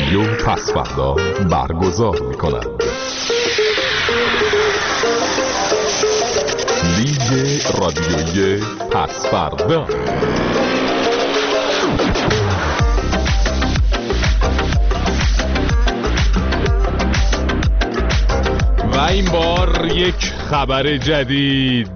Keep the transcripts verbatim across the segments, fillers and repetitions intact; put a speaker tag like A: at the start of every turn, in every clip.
A: رادیو پس‌فردا برگزار می‌کند. لیگ رادیویی پس‌فردا. و این بار یک خبر جدید.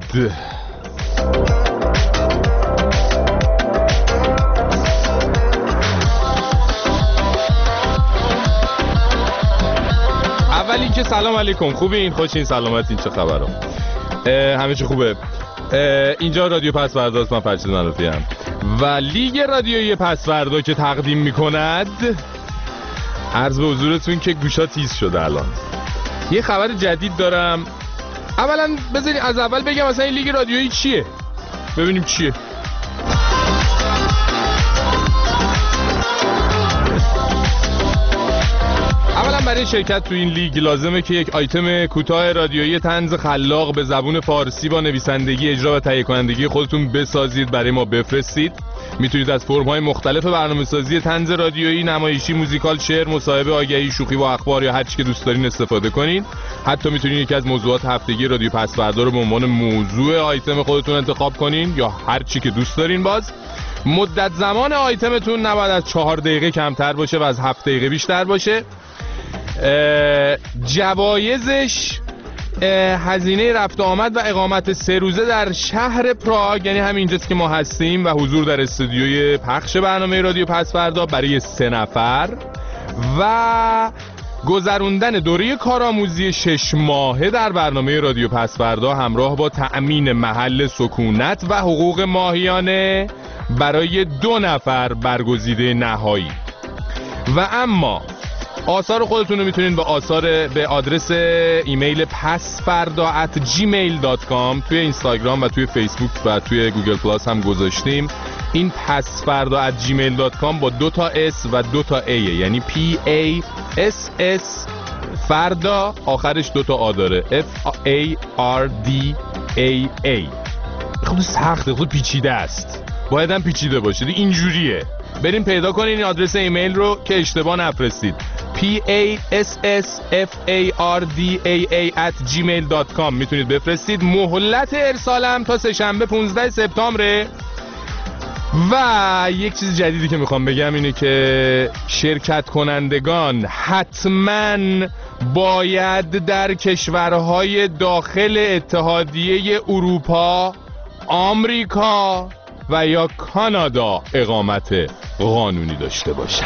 A: اولی که سلام علیکم، خوبین؟ خوشین؟ سلامتین؟ چه خبرم؟ همه چی خوبه؟ اینجا رادیو پس‌فرداست، من فرشید معروفی ام و لیگ رادیویی پس‌فردا که تقدیم میکند عرض به حضورتون که گوشا تیز شده. الان یه خبر جدید دارم. اولا بذارید از اول بگم مثلا این لیگ رادیویی چیه، ببینیم چیه. اولا برای شرکت تو این لیگ لازمه که یک آیتم کوتاه رادیویی طنز خلاق به زبون فارسی با نویسندگی، اجرا و تهیه کنندگی خودتون بسازید، برای ما بفرستید. میتونید از فرم‌های مختلف برنامه‌سازی طنز رادیویی، نمایشی، موزیکال، شعر، مصاحبه، آگهی، شوخی و اخبار یا هر چی که دوست دارین استفاده کنین. حتی میتونید یکی از موضوعات هفتگی رادیو پس‌فردا رو به عنوان موضوع آیتم خودتون انتخاب کنین یا هر چی که دوست دارین. باز مدت زمان آیتمتون نباید از چهار دقیقه کمتر باشه و از هفت دقیقه بیشتر باشه. جوایزش هزینه رفت و آمد و اقامت سه روزه در شهر پراگ، یعنی همینجاست که ما هستیم، و حضور در استودیوی پخش برنامه رادیو پس‌فردا برای سه نفر و گذروندن دوره کارآموزی شش ماهه در برنامه رادیو پس‌فردا همراه با تأمین محل سکونت و حقوق ماهیانه برای دو نفر برگزیده نهایی. و اما آثار خودتون رو میتونین به آثار به آدرس ایمیل پس‌فردا ات جیمیل دات کام توی اینستاگرام و توی فیسبوک و توی گوگل پلاس هم گذاشتیم. این پس‌فردا ات جیمیل دات کام با دو تا اس و دو تا ای، یعنی پی ای اس اس فردا، آخرش دو تا آ داره، اف ای آر دی ای ای. خود سخته، خود پیچیده است، باید هم پیچیده باشه، اینجوریه. بریم پیدا کنین این آدرس ایمیل رو که اشتباه نفرستید. پی ای اس اس اف ای آر دی ای ای ات جیمیل دات کام میتونید بفرستید. مهلت ارسالم تا سه‌شنبه پانزده سپتامبر. و یک چیز جدیدی که میخوام بگم اینه که شرکت کنندگان حتما باید در کشورهای داخل اتحادیه اروپا، آمریکا و یا کانادا اقامت قانونی داشته باشن.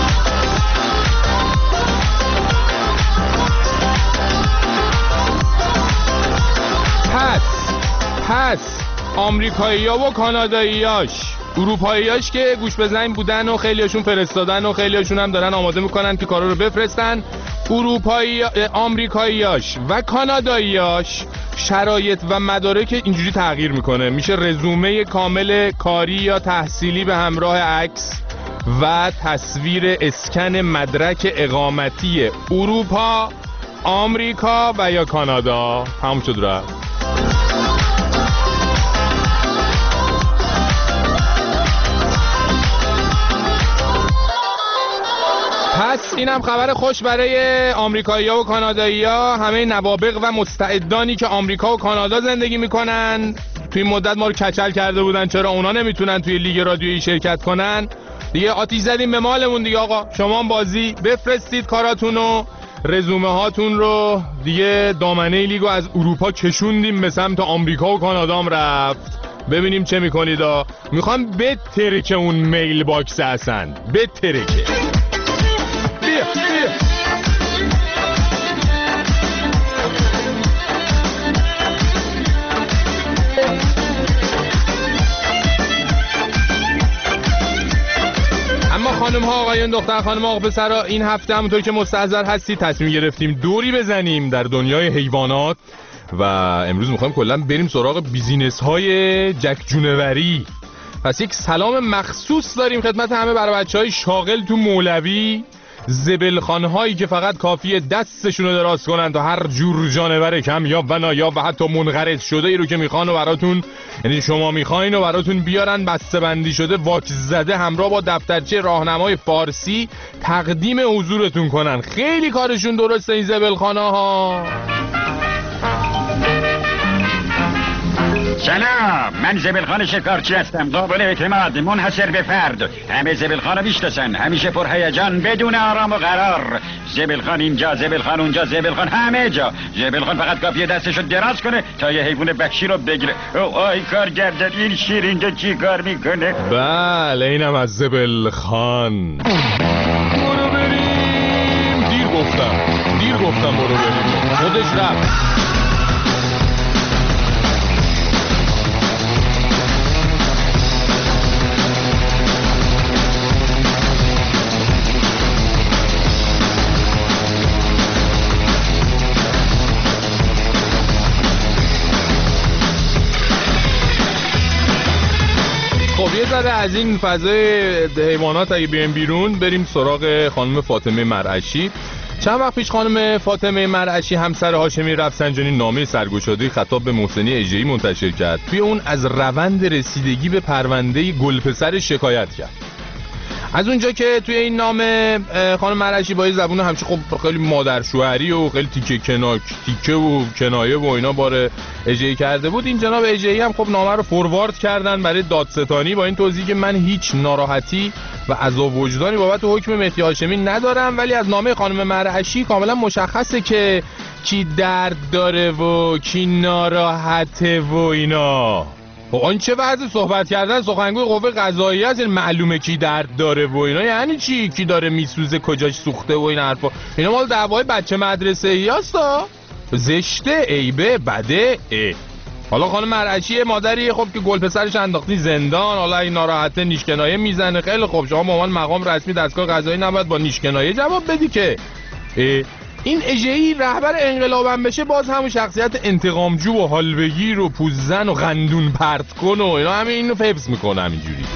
A: پس پس آمریکایی‌ها و کانادایی‌هاش، اروپایی‌هاش که گوش بزنین بودن و خیلیاشون فرستادن و خیلیاشون هم دارن آماده میکنن که کارا رو بفرستن. اروپایی، آمریکایی‌هاش و کانادایی‌هاش شرایط و مدارک اینجوری تغییر میکنه. میشه رزومه کامل کاری یا تحصیلی به همراه عکس و تصویر اسکن مدرک اقامتی اروپا، آمریکا و یا کانادا. تموم شد رفت. پس اینم خبر خوش برای آمریکایی‌ها و کانادایی‌ها، همه نوابغ و مستعدانی که آمریکا و کانادا زندگی میکنن. توی مدت ما رو کچل کرده بودن چرا اونا نمیتونن توی لیگ رادیویی شرکت کنن. دیگه آتیش زدیم به مالمون دیگه آقا. شما هم بازی بفرستید کاراتونو، رزومه هاتون رو. دیگه دامنه لیگو از اروپا کشوندیم به سمت آمریکا و کانادا هم رفت. ببینیم چه میکنید. میخوام بترکه اون میل باکس اصلا بترکه. اما خانم ها، آقایان، دختر خانم ها، پسرها، این هفته همونطور که مستحضر هستی تصمیم گرفتیم دوری بزنیم در دنیای حیوانات و امروز میخوایم کلا بریم سراغ بیزینس های جک جونوری. پس یک سلام مخصوص داریم خدمت همه برای بچهای شاغل تو مولوی، زبلخان هایی که فقط کافیه دستشون رو دراز کنن تا هر جور جانور کمیاب و نایاب و حتی منقرض شده ای رو که میخوان و براتون، یعنی شما میخواین و براتون بیارن بسته بندی شده، واکس زده، همراه با دفترچه راهنمای فارسی، تقدیم حضورتون کنن. خیلی کارشون درسته این زبلخانه ها.
B: سلام، من زبلخان شکارچی هستم، قابل اعتماد، منحصر به فرد. همه زبلخان رو میشناسن، همیشه پر هیجان، بدون آرام و قرار. زبلخان اینجا، زبلخان اونجا، زبلخان همه جا. زبلخان فقط کافیه دستشو دراز کنه تا یه حیوان وحشی رو بگیره. او آی کارگردان، این شیر اینجا چی کار میکنه؟
A: بله اینم از زبلخان. برو بریم. دیر گفتم دیر گفتم برو بریم. خودش رفت. خب یه ذره از این فضای حیوانات اگه بیایم بیرون، بریم سراغ خانم فاطمه مرعشی. چند وقت پیش خانم فاطمه مرعشی همسر هاشمی رفسنجانی نامه سرگشاده‌ای خطاب به محسنی اژه‌ای منتشر کرد. توی اون از روند رسیدگی به پرونده گلپسر شکایت کرد. از اونجا که توی این نامه خانم مرعشی با یه زبون همچه خب خیلی مادرشوهری و خیلی تیکه کناک تیکه و کنایه و اینا باره اژه‌ای کرده بود، این جناب اژه‌ای هم خب نامه رو فوروارد کردن برای دادستانی با این توضیح که من هیچ ناراحتی و عذاب وجدانی بابت حکم مهدی هاشمی ندارم، ولی از نامه خانم مرعشی کاملا مشخصه که کی درد داره و کی ناراحته و اینا. خب این چه وضع صحبت کردن سخنگوی قوه قضاییه است؟ معلومه کی درد داره و اینا یعنی چی؟ کی داره میسوزه، کجاش سوخته و این حرفا؟ اینا مال دعوای بچه مدرسه ای هستا. زشته، عیبه، بده. ای حالا خانم مرعشی مادری خب که گل پسرش انداختی زندان، حالا این ناراحته نیشکنایه میزنه. خیلی خب شما به عنوان مقام رسمی دستگاه قضایی نباید با نیشکنایه جواب بدی که. این اژه‌ای رهبر انقلابم بشه باز همون شخصیت انتقامجو و حالبگیر و پوززن و غندون پرت کن و اینا همین اینو حفظ میکنه همینجوری.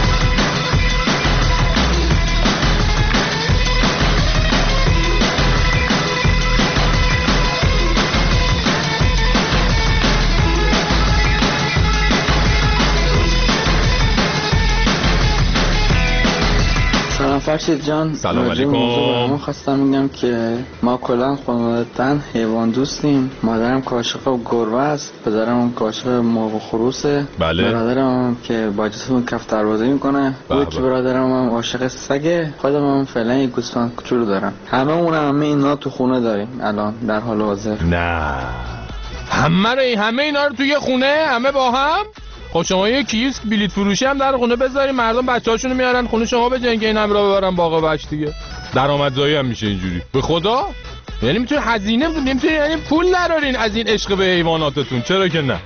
C: فرشید جان،
A: سلام علیکم.
C: من خواستم میگم که ما کلا خانوادتن حیوان دوستیم. مادرم کاشق و گربه است، پدرم کاشق مرغ و خروسه.
A: بله.
C: برادرم که با جسم کفتر بازی میکنه. یکی برادرم هم عاشق سگه. خودم هم فعلا یک گوسفند کوچولو دارم. همه اون همه اینا تو خونه داریم الان در حال حاضر.
A: نه همه رو همه اینا رو توی خونه همه با هم؟ خب شما یه کیسک بلیط فروشی هم در خونه بذارین، مردم بچه‌هاشونو میارن خونه شما به جنگ این هم را ببرن باغ وحش دیگه. درآمدزایی هم میشه اینجوری. به خدا یعنی میتونی هزینه نمیتونی یعنی پول ندارین از این عشق به حیواناتتون، چرا که نه؟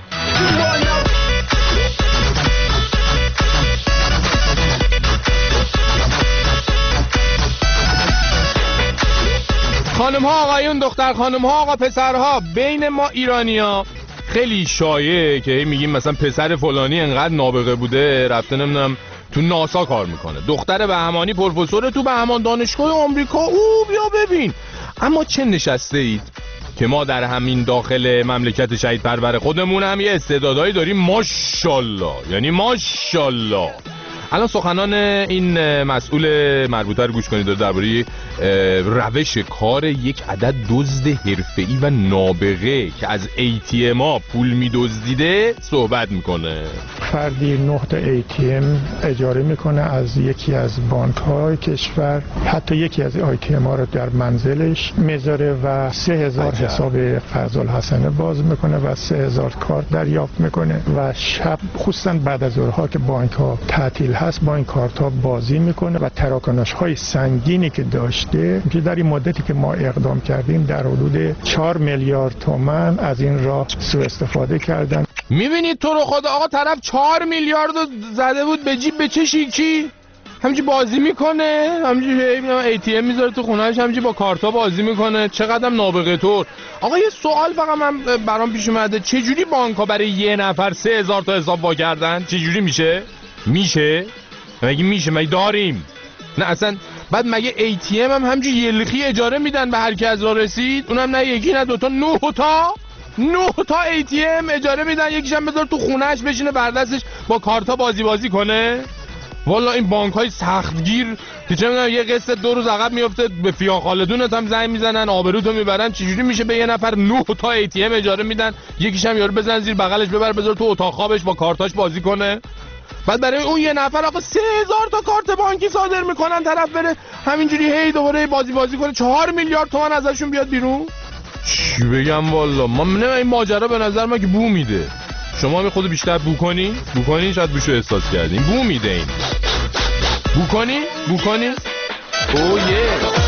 A: خانم ها آقایون، دختر خانم ها آقا پسرها، بین ما ایرانی‌ها خیلی شایعه که میگیم مثلا پسر فلانی انقدر نابغه بوده رفته نمیدونم تو ناسا کار میکنه، دختر بهمانی پروفسور تو بهمان دانشگاه آمریکا، او بیا ببین. اما چه نشسته اید که ما در همین داخل مملکت شهید پرور خودمون هم یه استعدادایی داریم ماشاءالله، یعنی ماشاءالله. الان سخنان این مسئول مربوطه رو گوش کنید درباره روش کار یک عدد دزد حرفه‌ای و نابغه که از ای تی ام ها پول می‌دزدیده صحبت میکنه.
D: فردی نه تا ای تی ام اجاره میکنه از یکی از بانک‌های کشور، حتی یکی از ای تی ام ها رو در منزلش میذاره و سه هزار حساب قرض الحسنه باز میکنه و سه هزار کارت دریافت میکنه و شب خصوصا بعد از ظهرها که بانک‌ها تعطیل هست با این کارت ها بازی میکنه و تراکنش‌های سنگینی که داشته که در این مدتی که ما اقدام کردیم در حدود چهار میلیارد تومان از این راه سوء استفاده کردن.
A: میبینید تو رو خدا آقا طرف چهار میلیارد زده بود به جیب، به چه شیکی همینجوری بازی میکنه، همینجوری ای تی ام میذاره تو خونه‌اش همینجوری با کارتا بازی میکنه. چقدرم نابغه طور. آقا یه سوال فقط من برام پیش اومده، چه جوری بانک‌ها برای یه نفر سه هزار تا حساب وا کردن؟ چه جوری میشه؟ میشه؟ مگه میشه؟ مگه داریم؟ نه اصلا. بعد مگه ای تی ام هم همینجوری یلخی اجاره میدن به هر کی از راه رسید؟ اونم نه یکی نه دوتا، نه تا نه تا ای تی ام اجاره میدن، یکیشم بذار تو خونهش بشینه بر دستش با کارتا بازی بازی کنه. والا این بانک های سختگیر که چه میدونم یه قسط دو روز عقب میفته به فیان خالدونت هم زنگ میزنن، آبروتو میبرن. چجوری میشه به یه نفر نه تا ای تی ام اجاره میدن، یکیش هم یارو بزن زیر بغلش ببر بذار تو اتاق خوابش با کارتاش بازی کنه؟ بعد برای اون یه نفر آقا سه هزار تا کارت بانکی صادر میکنن، طرف بره همینجوری هی دوباره بازی بازی کنه، چهار میلیارد تومان ازشون بیاد بیرون. چی بگم والا، من نه این ماجرا به نظر من که بو میده. شما می خود بیشتر بو کنی بو کنی شاید بوشو احساس کردین. بو میده این. بو کنی بو کنی او یه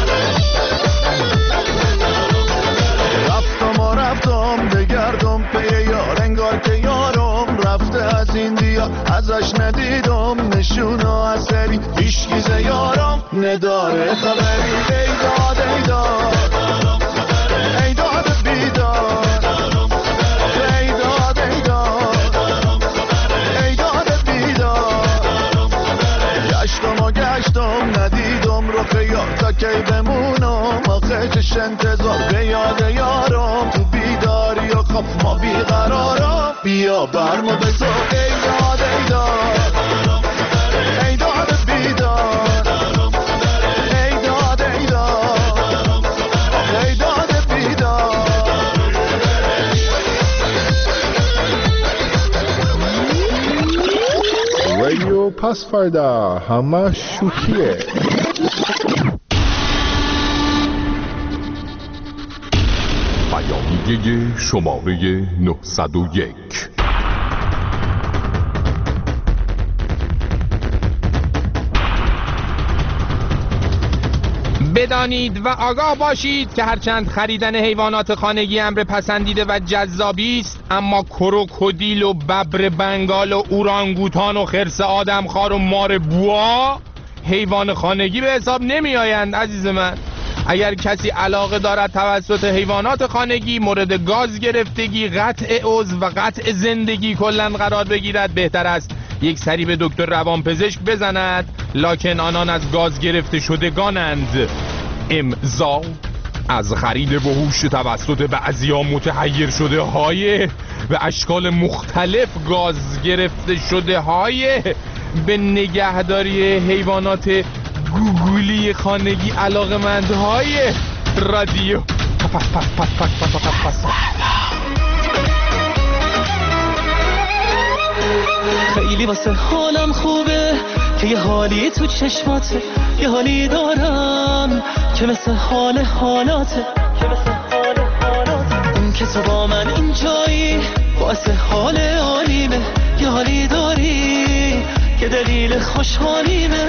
E: رفتم و رفتم بگردم پی یار، انگار که یارم رفته از این دیار، ازش ندیدم نشون و اثری، هیچگیز یارم نداره خبری. ایداد ایداد ایداد بیداد ایداد ایداد ایداد بیداد. گشتم و گشتم ندیدم رو خیار، تا کی بمونم آخه چش انتظار. به یاد یارم تو بیداری و خواب ما بیقرارم، بیا برمو بزار. ایداد ایداد ایداد بیداد ایداد ایداد ایداد بیداد.
F: رادیو پاسپاردا همه شوخیه.
A: بیانیه شماره نهصد و یک. بدانید و آگاه باشید که هرچند خریدن حیوانات خانگی امر پسندیده و جذابی است، اما کروکودیل و ببر بنگال و اورانگوتان و خرس آدمخوار و مار بوا حیوان خانگی به حساب نمی آیند عزیز من. اگر کسی علاقه دارد توسط حیوانات خانگی مورد گاز گرفتگی، قطع عضو و قطع زندگی کلن قرار بگیرد، بهتر است یک سری به دکتر روانپزشک بزند، لکن آنان از گاز گرفته شدگانند. امضا از خرید وحوش توسط بعضیا متحیر شده های به اشکال مختلف گاز گرفته شده های به نگهداری حیوانات گوگولی خانگی علاقمند های رادیو پس پس پس پس پس پس پس.
G: خیلی واسه حالم خوبه که یه حالی تو چشماته، یه حالی دارم که مثل حال حالاته، که مثل حال حالاته. اون که تو با من اینجایی واسه حال عالیمه، یه حالی داری که دلیل خوشحالیمه.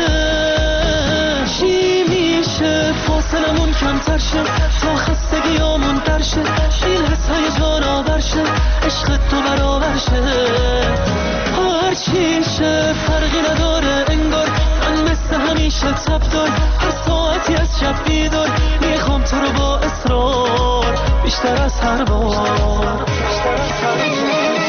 G: چی میشه فاصلمون کمتر شه تا خستگیامون در شه، این حسای جانور شه عشق تو برابر شه. هر چی شه فرقی نداره انگار من مثل همیشه تب دار، هر ساعتی از شب بیدار میخوام تو رو با اصرار بیشتر از هر بار، بیشتر از هر بار.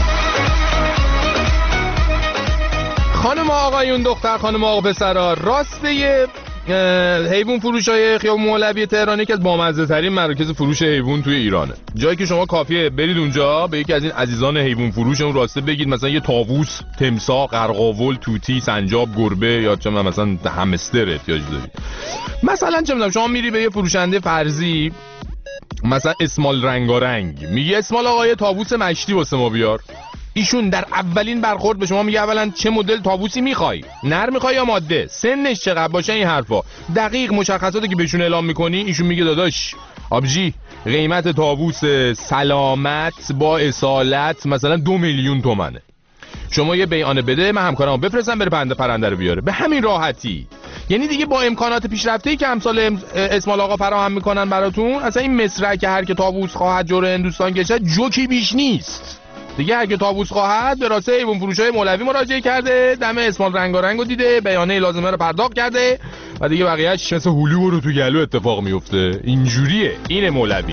A: خانم آقایون دختر خانم آقا پسرا، راسته حیوان فروش های خیابون مولوی تهران یکی از بامزه ترین مراکز فروش حیوان توی ایرانه. جایی که شما کافیه برید اونجا به یکی از این عزیزان حیوان فروش اون راسته بگید مثلا یه طاووس، تمساح، قرقاول، توتی، سنجاب، گربه یا چه مثلا همستر احتیاج دارید. مثلا چه میدونم شما میری به یه فروشنده فرضی مثلا اسمال رنگارنگ، میگی اسمال آقا یه طاووس مشتی واسه ما بیار. ایشون در اولین برخورد به شما میگه اولا چه مدل طاووسی میخوای، نر میخوای یا ماده، سنش چقدر باشه، این حرفا دقیق مشخصاتی که بهشون اعلام میکنی ایشون میگه داداش آبجی قیمت طاووس سلامت با اصالت مثلا دو میلیون تومنه، شما یه بیانه بده من همکارمو بفرستم بره پرنده پرنده رو بیاره. به همین راحتی. یعنی دیگه با امکانات پیشرفته‌ای که امثال اسمال آقا فراهم میکنن براتون، اصلا این مصرع که هر که طاووس خواهد جور هندوستان کشد جوکی بیش نیست دیگه. اگه طاووس خواهد به راسته حیوان فروشای مولوی مراجعه کرده، دم اسمال رنگارنگو دیده، بیانیه لازمه رو پرداخت کرده و دیگه بقیه‌اش مثل هلو رو تو گلو اتفاق میفته. اینجوریه. اینه مولوی.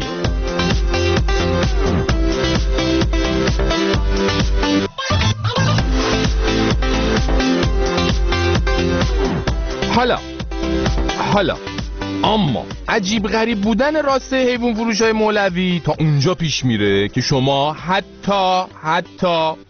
A: حالا حالا اما عجیب غریب بودن راسته حیوان فروشای مولوی تا اونجا پیش میره که شما حتی حتی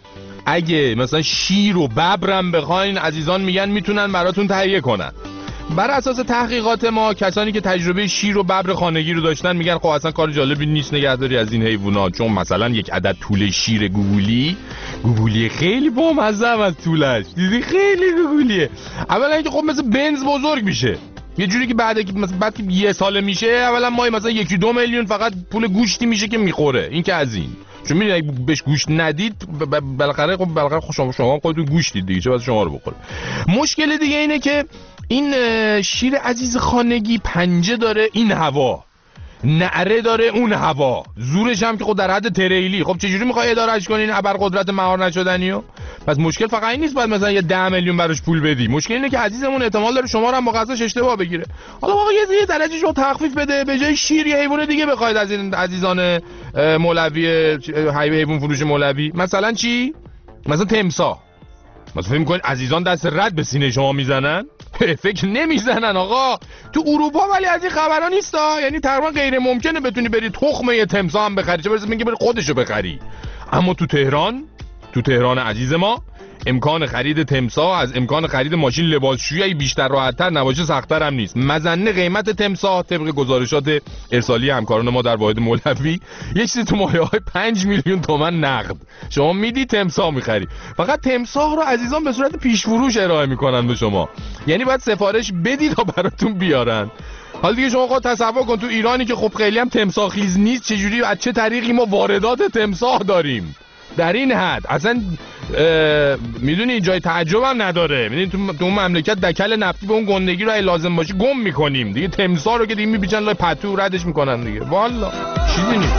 A: اگه مثلا شیر و ببرم بخواین عزیزان میگن میتونن براتون تهیه کنن. بر اساس تحقیقات ما کسانی که تجربه شیر و ببر خانگی رو داشتن میگن خب اصلا کار جالبی نیست نگهداری از این حیوونا، چون مثلا یک عدد توله شیر گوگولی گوگولی خیلی بامزه از طولش، دیدی خیلی گوگولیه. اولا اینکه خب مثل بنز بزرگ میشه، یه جوری که بعد که مثلا بعد که یه ساله میشه اولا ما مثلا یکی دو میلیون فقط پول گوشتی میشه که میخوره. این که از این، چون میدونید اگه بهش گوشت ندید بالاخره خب بالاخره شما شما خودتون گوشتید دیگه، چه واسه شما رو بخوره. مشکل دیگه اینه که این شیر عزیز خانگی پنجه داره این هوا، نعره داره اون هوا، زورش هم که خود در حد تریلی. خب چجوری میخوای ادارهش کنین ابرقدرت مهار نشدنیو؟ پس مشکل فقط این نیست بعد مثلا یه ده میلیون براش پول بدی، مشکل اینه که عزیزمون احتمال داره شما رو هم با غذاش اشتباه بگیره. حالا واقعا یه درجه شو تخفیف بده، به جای شیر یه حیوان دیگه بخواید از این عزیزان مولوی حیوان فروش مولوی. مثلا چی؟ مثلا تمساح. مثلا فکر می‌کنید عزیزان دست رد به سینه شما میزنن؟ فکر نمیزنن آقا. تو اروپا ولی از این خبرا نیستا، یعنی تقریبا غیر ممکنه بتونی بری تخم یه تمساح هم بخری، چه برسه میگه بری خودشو بخری. اما تو تهران، تو تهران عزیز ما امکان خرید تمساح از امکان خرید ماشین لباسشویی بیشتر راحت‌تر نباشه سخت‌تر هم نیست. مزنه قیمت تمساح طبق گزارشات ارسالی همکاران ما در واحد مولوی یه چیزی تو مایه‌های پنج میلیون تومان نقد شما میدی تمساح می‌خری. فقط تمساح رو عزیزان به صورت پیش فروش ارائه می‌کنن به شما، یعنی باید سفارش بدید تا براتون بیارن. حالا دیگه شما خود تصور کن تو ایرانی که خب خیلی هم تمساح خیز نیست چجوری از چه طریقی ما واردات تمساح داریم در این حد. اصلا میدونی جای تعجب هم نداره. میدونی تو, تو اون مملکت دکل نفتی به اون گندگی رو اگه لازم باشه گم میکنیم دیگه. تمساح رو که دیگه میپیچن لای پتو ردش میکنن دیگه. والا چیزی نیست.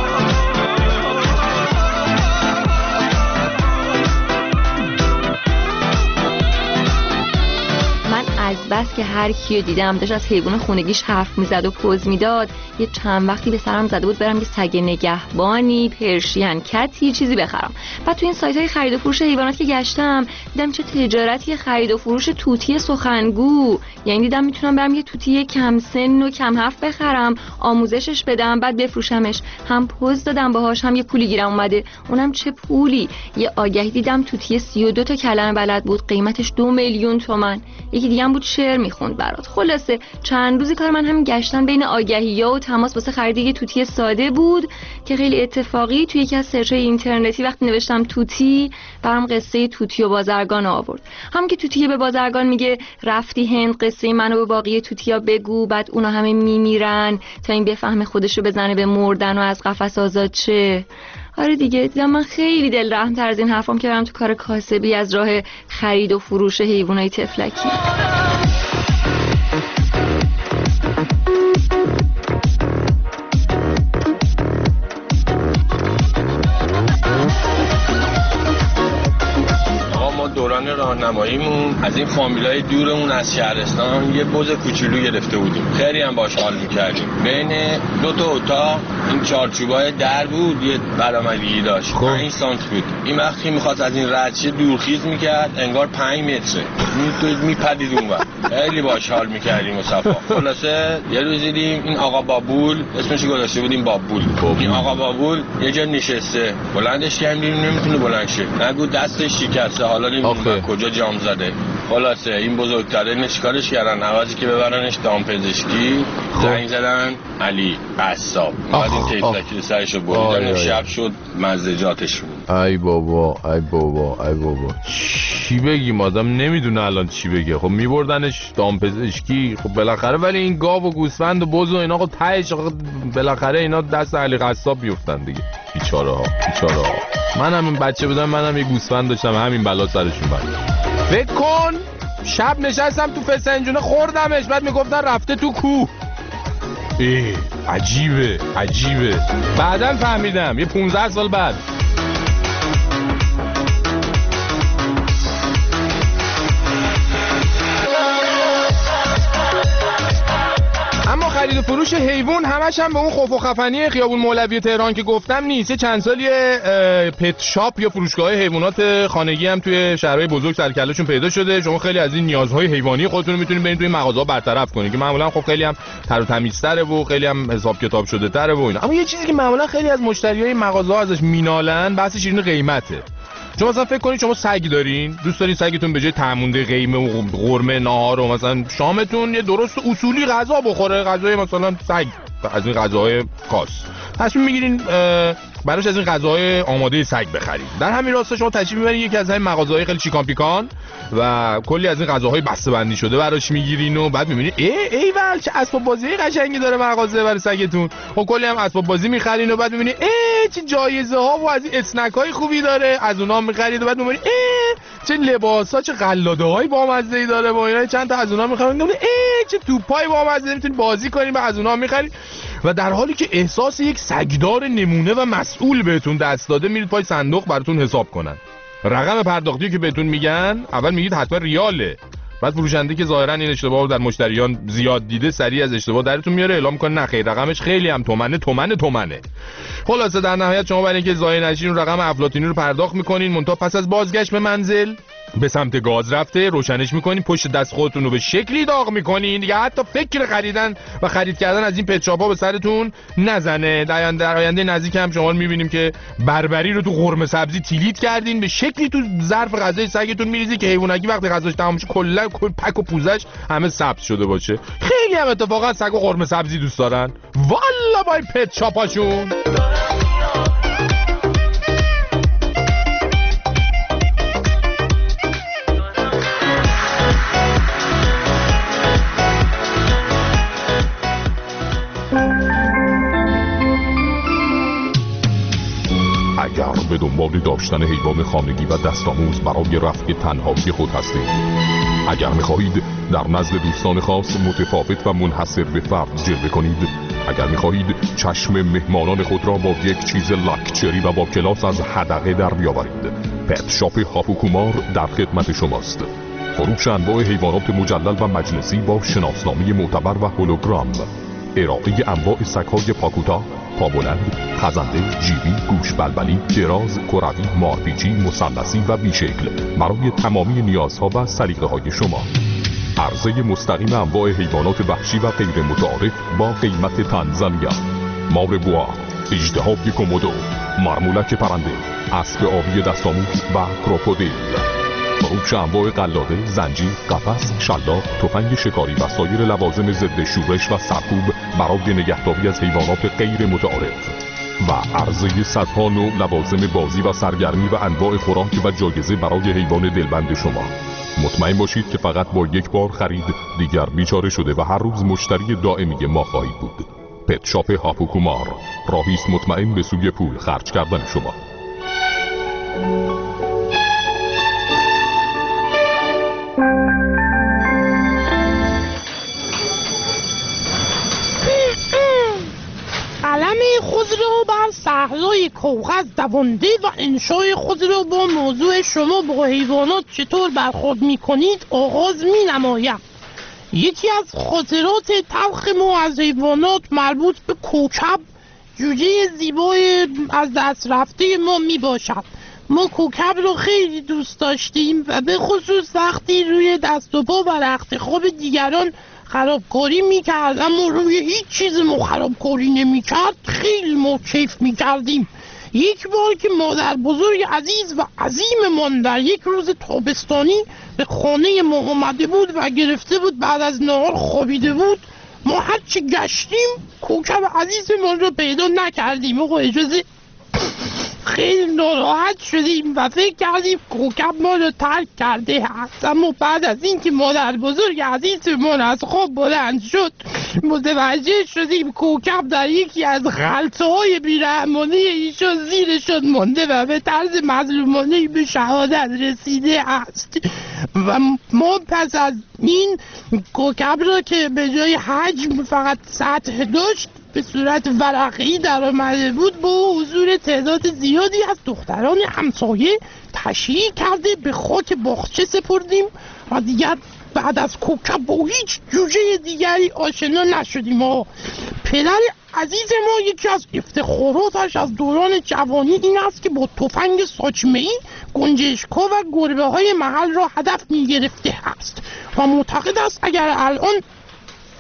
H: از بس که هر کیو دیدم داشت از حیوان خونگیش حرف میزد و پوز میداد، یه چند وقتی به سرم زده بود برم یه سگ نگهبانی، پرشین کتی چیزی بخرم. بعد تو این سایت های خرید و فروش حیوانات که گشتم دیدم چه تجارتی خرید و فروش توتی سخنگو. یعنی دیدم میتونم برم یه توتی کم سن و کم حرف بخرم، آموزشش بدم، بعد بفروشمش. هم پوز دادم باهاش، هم یه پولی گیرم اومده. اونم چه پولی. یه آگهی دیدم توتی سی و دو تا کلمه بلد بود، قیمتش دو میلیون تومان. یکی دیگه بود شعر میخوند برات. خلاصه چند روزی کار من هم گشتن بین آگهی‌ها و تماس واسه خرید یه توتی ساده بود که خیلی اتفاقی توی یکی از سرچ‌های اینترنتی وقتی نوشتم توتی برام قصه توتی و بازرگان آورد. هم که توتی به بازرگان میگه رفتی هند قصه منو به باقی توتیا بگو، بعد اونا همه میمیرن تا این بفهمه خودشو بزنه به مردن و از قفس آزاد شه. آره دیگه دیدم من خیلی دل رحم تر از این حرفام که برم تو کار کاسبی از راه خرید و فروش حیوانای تفلکی.
I: دوران راهنماییمون از این فامیلای دورمون از شهرستان یه بز کوچولو گرفته بودیم، خیلی هم باش حال میکردیم. بین دو تا اتاق این چارچوبای در بود، یه برآمدگی داشت، پنج سانت بود. این وقتی میخواست از این رد شه دورخیز میکرد انگار پنج متره میپدید اون وقت. خیلی باش حال میکردیم و صفا. خلاصه یه روز دیدیم این آقا بابول، اسمش گذاشته بودیم بابول. این آقا بابول یه جا نشسته، بلندش کردیم نمیتونه بلند شه، نگو دستش شکسته، حالا نمیدونم کجا جام زده. خلاصه این بزرگتره اینو چیکارش کردن؟ عوضی که ببرنش دامپزشکی زنگ زدن علی قصاب، بعد این تیفلکی سرشو بریدن و شب شد مزدجاتش بود.
A: ای بابا ای بابا ای بابا چی بگیم؟ آدم نمیدونه الان چی بگه. خب میبردنش دامپزشکی، خب بالاخره ولی این گاو و گوسفند و بز و اینا خب تهش بالاخره اینا دست علی قصاب بیفتن دیگه. بیچاره ها بیچاره ها. منم این بچه بودم منم یه گوسفند داشتم همین بلا سرشون بود. فکر کن شب نشستم تو فسنجونه خوردمش، بعد میگفتن رفته تو کوه. ای عجیبه عجیبه. بعدن فهمیدم یه پونزده سال بعد. اما خرید و فروش حیوان همش هم به اون خوف و خفنی خیابون مولوی تهران که گفتم نیست. یه چند سالی پت شاپ یا فروشگاه حیوانات خانگی هم توی شهرهای بزرگ سرکله‌شون پیدا شده. شما خیلی از این نیازهای حیوانی خودتون رو میتونید برید توی مغازه‌ها برطرف کنید که معمولا خب خیلی هم تر و تمیزتره و خیلی هم حساب کتاب شده تره و اینا. اما یه چیزی که معمولا خیلی از مشتریای مغازه‌ها ازش مینالن بحث شیرین قیمته. شما مثلا فکر کنید شما سگ دارین، دوست دارین سگتون به جای تمونده قیمه و قرمه ناهار و مثلا شامتون یه درست اصولی غذا بخوره، غذای مثلا سگ، از این غذاهای خاص تصمیم میگیرین براش از این غذاهای آماده سگ بخرید. در همین راستا شما تشریف میبرین یکی از همین مغازه‌های خیلی چیکان پیکان و کلی از این غذاهای بسته‌بندی شده براش میگیرین و بعد میبینین ای ای ول چه اسباب بازی قشنگی داره مغازه برای سگتون. خب کلی هم اسباب بازی میخرین و بعد میبینین ای چه جایزه ها و از این اسنک‌های خوبی داره، از اونها میخرید و بعد میبینین ای چه لباسا چه قلاده‌های بامزه‌ای داره، با اینا چند تا از اونها میخرین، ای چه توپای بامزه میتونید بازی کنین و از اونها میخرید. و در حالی که احساس یک سگدار نمونه و مسئول بهتون دست داده میرید پای صندوق براتون حساب کنن. رقم پرداختی که بهتون میگن اول میگید حتما ریاله، بعد فروشنده که ظاهرا این اشتباه رو در مشتریان زیاد دیده سریع از اشتباه درتون میاره اعلام میکنه نه خیر رقمش خیلی هم تومنه تومنه تومنه. خلاصه در نهایت شما برای اینکه ضایع نشین رقم افلاطونی رو پرداخت میکنین، منتها پس از بازگشت به منزل به سمت گاز رفته روشنش میکنین، پشت دست خودتون رو به شکلی داغ میکنین یا حتی فکر خریدن و خرید کردن از این پت شاپ ها به سرتون نزنه. در آینده نزدیک هم شما میبینیم که بربری رو تو قرمه سبزی تیلیت کردین، به شکلی تو ظرف غذای سگتون میریزی که حیوانکی وقتی غذاش تمام شه کلا کل پک و پوزش همه سبز شده باشه. خیلی هم اتفاقا سگ و قرمه سبزی دوست دارن والا با این پت شاپاشون.
J: اگر به دنبال داشتن حیوان خانگی و دستآموز برای رفع تنهایی خود هستید، اگر می‌خواهید در نزد دوستان خاص متفاوت و منحصر به فرد جلوه کنید، اگر می‌خواهید چشم مهمانان خود را با یک چیز لاکچری و با کلاس از حدقه در بیاورید، پت شاپ هاپوکومار در خدمت شماست. فروش انواع حیوانات مجلل و مجلسی با شناسنامه معتبر و هولوگرام، ارائه انواع سگ‌های پاکوتا، پابلند، خزنده، جیبی، گوش بلبلی، دراز، کروی، مارپیچی، مثلثی و بیشکل برای تمامی نیازها و سلیقه‌های شما. عرضه مستقیم انواع حیوانات وحشی و غیر متعارف با قیمت تنزانیا، مار بوا، اژدهای کومودو، مرمولک پرنده، اسب آبی دستآموز و کروکودیل. فروش انواع قلاده، زنجیر، قفس، شلاق، تفنگ شکاری و سایر لوازم ضد شورش و سرکوب برای نگهداری از حیوانات غیر متعارف و عرضه صدها نوع لوازم بازی و سرگرمی و انواع خوراک و جایزه برای حیوان دلبند شما. مطمئن باشید که فقط با یک بار خرید دیگر بیچاره شده و هر روز مشتری دائمی ما خواهید بود. پت شاپ هاپوکومار، راهی است مطمئن به سوی پول خرج کردن شما.
K: قلم خود را بر صحرای کاغذ دوانده و انشای خود را با موضوع شما با حیوانات چطور برخورد می کنید آغاز می نمایم. یکی از خاطرات تلخ ما از حیوانات مربوط به کوکب، جوجه زیبای از دست رفته ما می باشد. ما کوکب رو خیلی دوست داشتیم و به خصوص وقتی روی دست و پا و رخت خواب دیگران خرابکاری میکرد اما روی هیچ چیز ما خرابکاری نمیکرد خیلی ما کیف میکردیم. یک بار که مادر بزرگ عزیز و عظیممان در یک روز تابستانی به خانه ما آمده بود و گرفته بود بعد از نهار خوابیده بود، ما هرچی گشتیم کوکب عزیزمان رو پیدا نکردیم. آقا اجازه خیلی ناراحت شدیم و فکر کردیم کوکب ما رو ترک کرده هست، اما بعد از اینکه مادر بزرگ عزیزمان از خواب بلند شد متوجه شدیم کوکب در یکی از غلطه های بیرحمانه ایشان زیرشان مانده و به طرز مظلومانه به شهادت رسیده است. و ما پس از این کوکب را که به جای حجم فقط سطح داشت به صورت ورقی در آمده بود با حضور تعداد زیادی از دختران همسایه تشییع کرده به خاک باغچه سپردیم و دیگر بعد از کوکب با هیچ جوجه دیگری آشنا نشدیم. ها پدر عزیز ما یکی از افتخاراتش از دوران جوانی این است که با تفنگ ساچمه‌ای گنجشک‌ها و گربه های محل را هدف می گرفته است و معتقد است اگر الان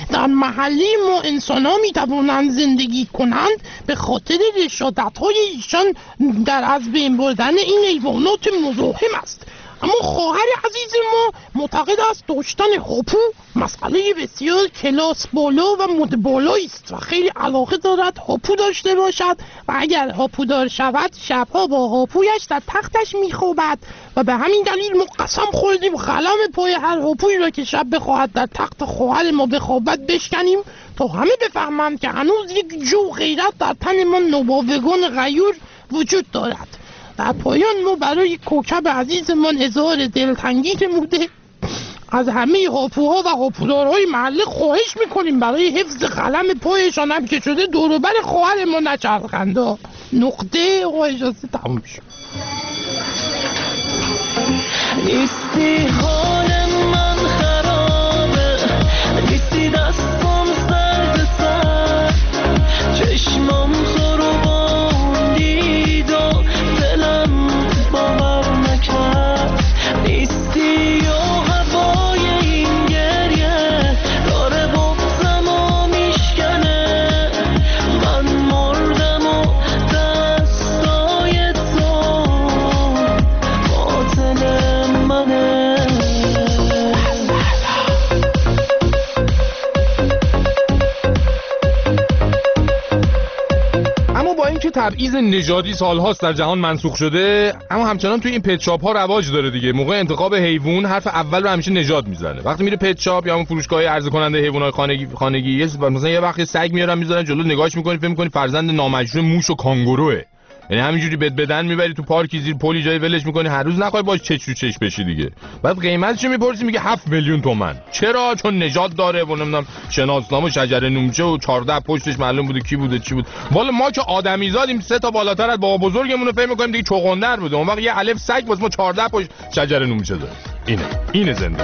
K: در محله ما انسان ها می توانند زندگی کنند به خاطر رشادت های ایشان در از بین بردن این حیوانات مزاحم است. اما خواهر عزیز ما معتقد است داشتن هاپو مسئله بسیار کلاس بالا و مد بالایی است و خیلی علاقه دارد هاپو داشته باشد و اگر هاپو دار شود شبها با هاپویش در تختش میخوابد و به همین دلیل ما قسم خوردیم قلم پای هر هاپویی را که شب بخواهد در تخت خواهر ما بخوابد بشکنیم تا همه بفهمند که هنوز یک جو غیرت در تن ما نوباوگان غیور وجود دارد. در پایان ما برای کوکب عزیزمان اظهار دلتنگی نموده از همه هاپوها و هاپودارهای محله خواهش میکنیم برای حفظ قلم پایشان هم که شده دوروبر خواهر ما نچرخند. نقطه آقا اجازه تموم شد.
G: نیستی حال من خرابه، نیستی دستم سرد سر، چشمم تو رو باندید و دلم باور نکرد. نیستی و هوای این گریه داره بغزم و میشکنه، من مردم و دستای تو باطل منه.
A: که تبعیض نژادی سالهاست در جهان منسوخ شده، اما همچنان توی این پت شاپ ها رواج داره دیگه. موقع انتخاب حیوان حرف اول رو همیشه نژاد میزنه. وقتی میره پت شاپ یا اون فروشگاه عرضه کننده حیوانات خانگی خانگی مثلا یه وقتی سگ میارن میذارن جلو، نگاهش میکنی فکر میکنی فرزند نامجروح موش و کانگوروه. یعنی همینجوری بد بدن میبری تو پارکی زیر پلی جای ولش میکنی، هر روز نخوای باش چش تو چش بشی دیگه. بعد قیمتش میپرسی میگه هفت میلیون تومان. چرا؟ چون نژاد داره و نمیدونم شناسنامه و شجره نومچه و چهارده پشتش معلوم بوده کی بوده چی بود. والا ما که آدمیزادیم سه تا بالاتر از بابا بزرگمون رو فهم میکنیم دیگه چغندر بوده. اون وقت یه الف سگ واسه ما چهارده پشت شجره نومچه داره. اینه اینه زندگی.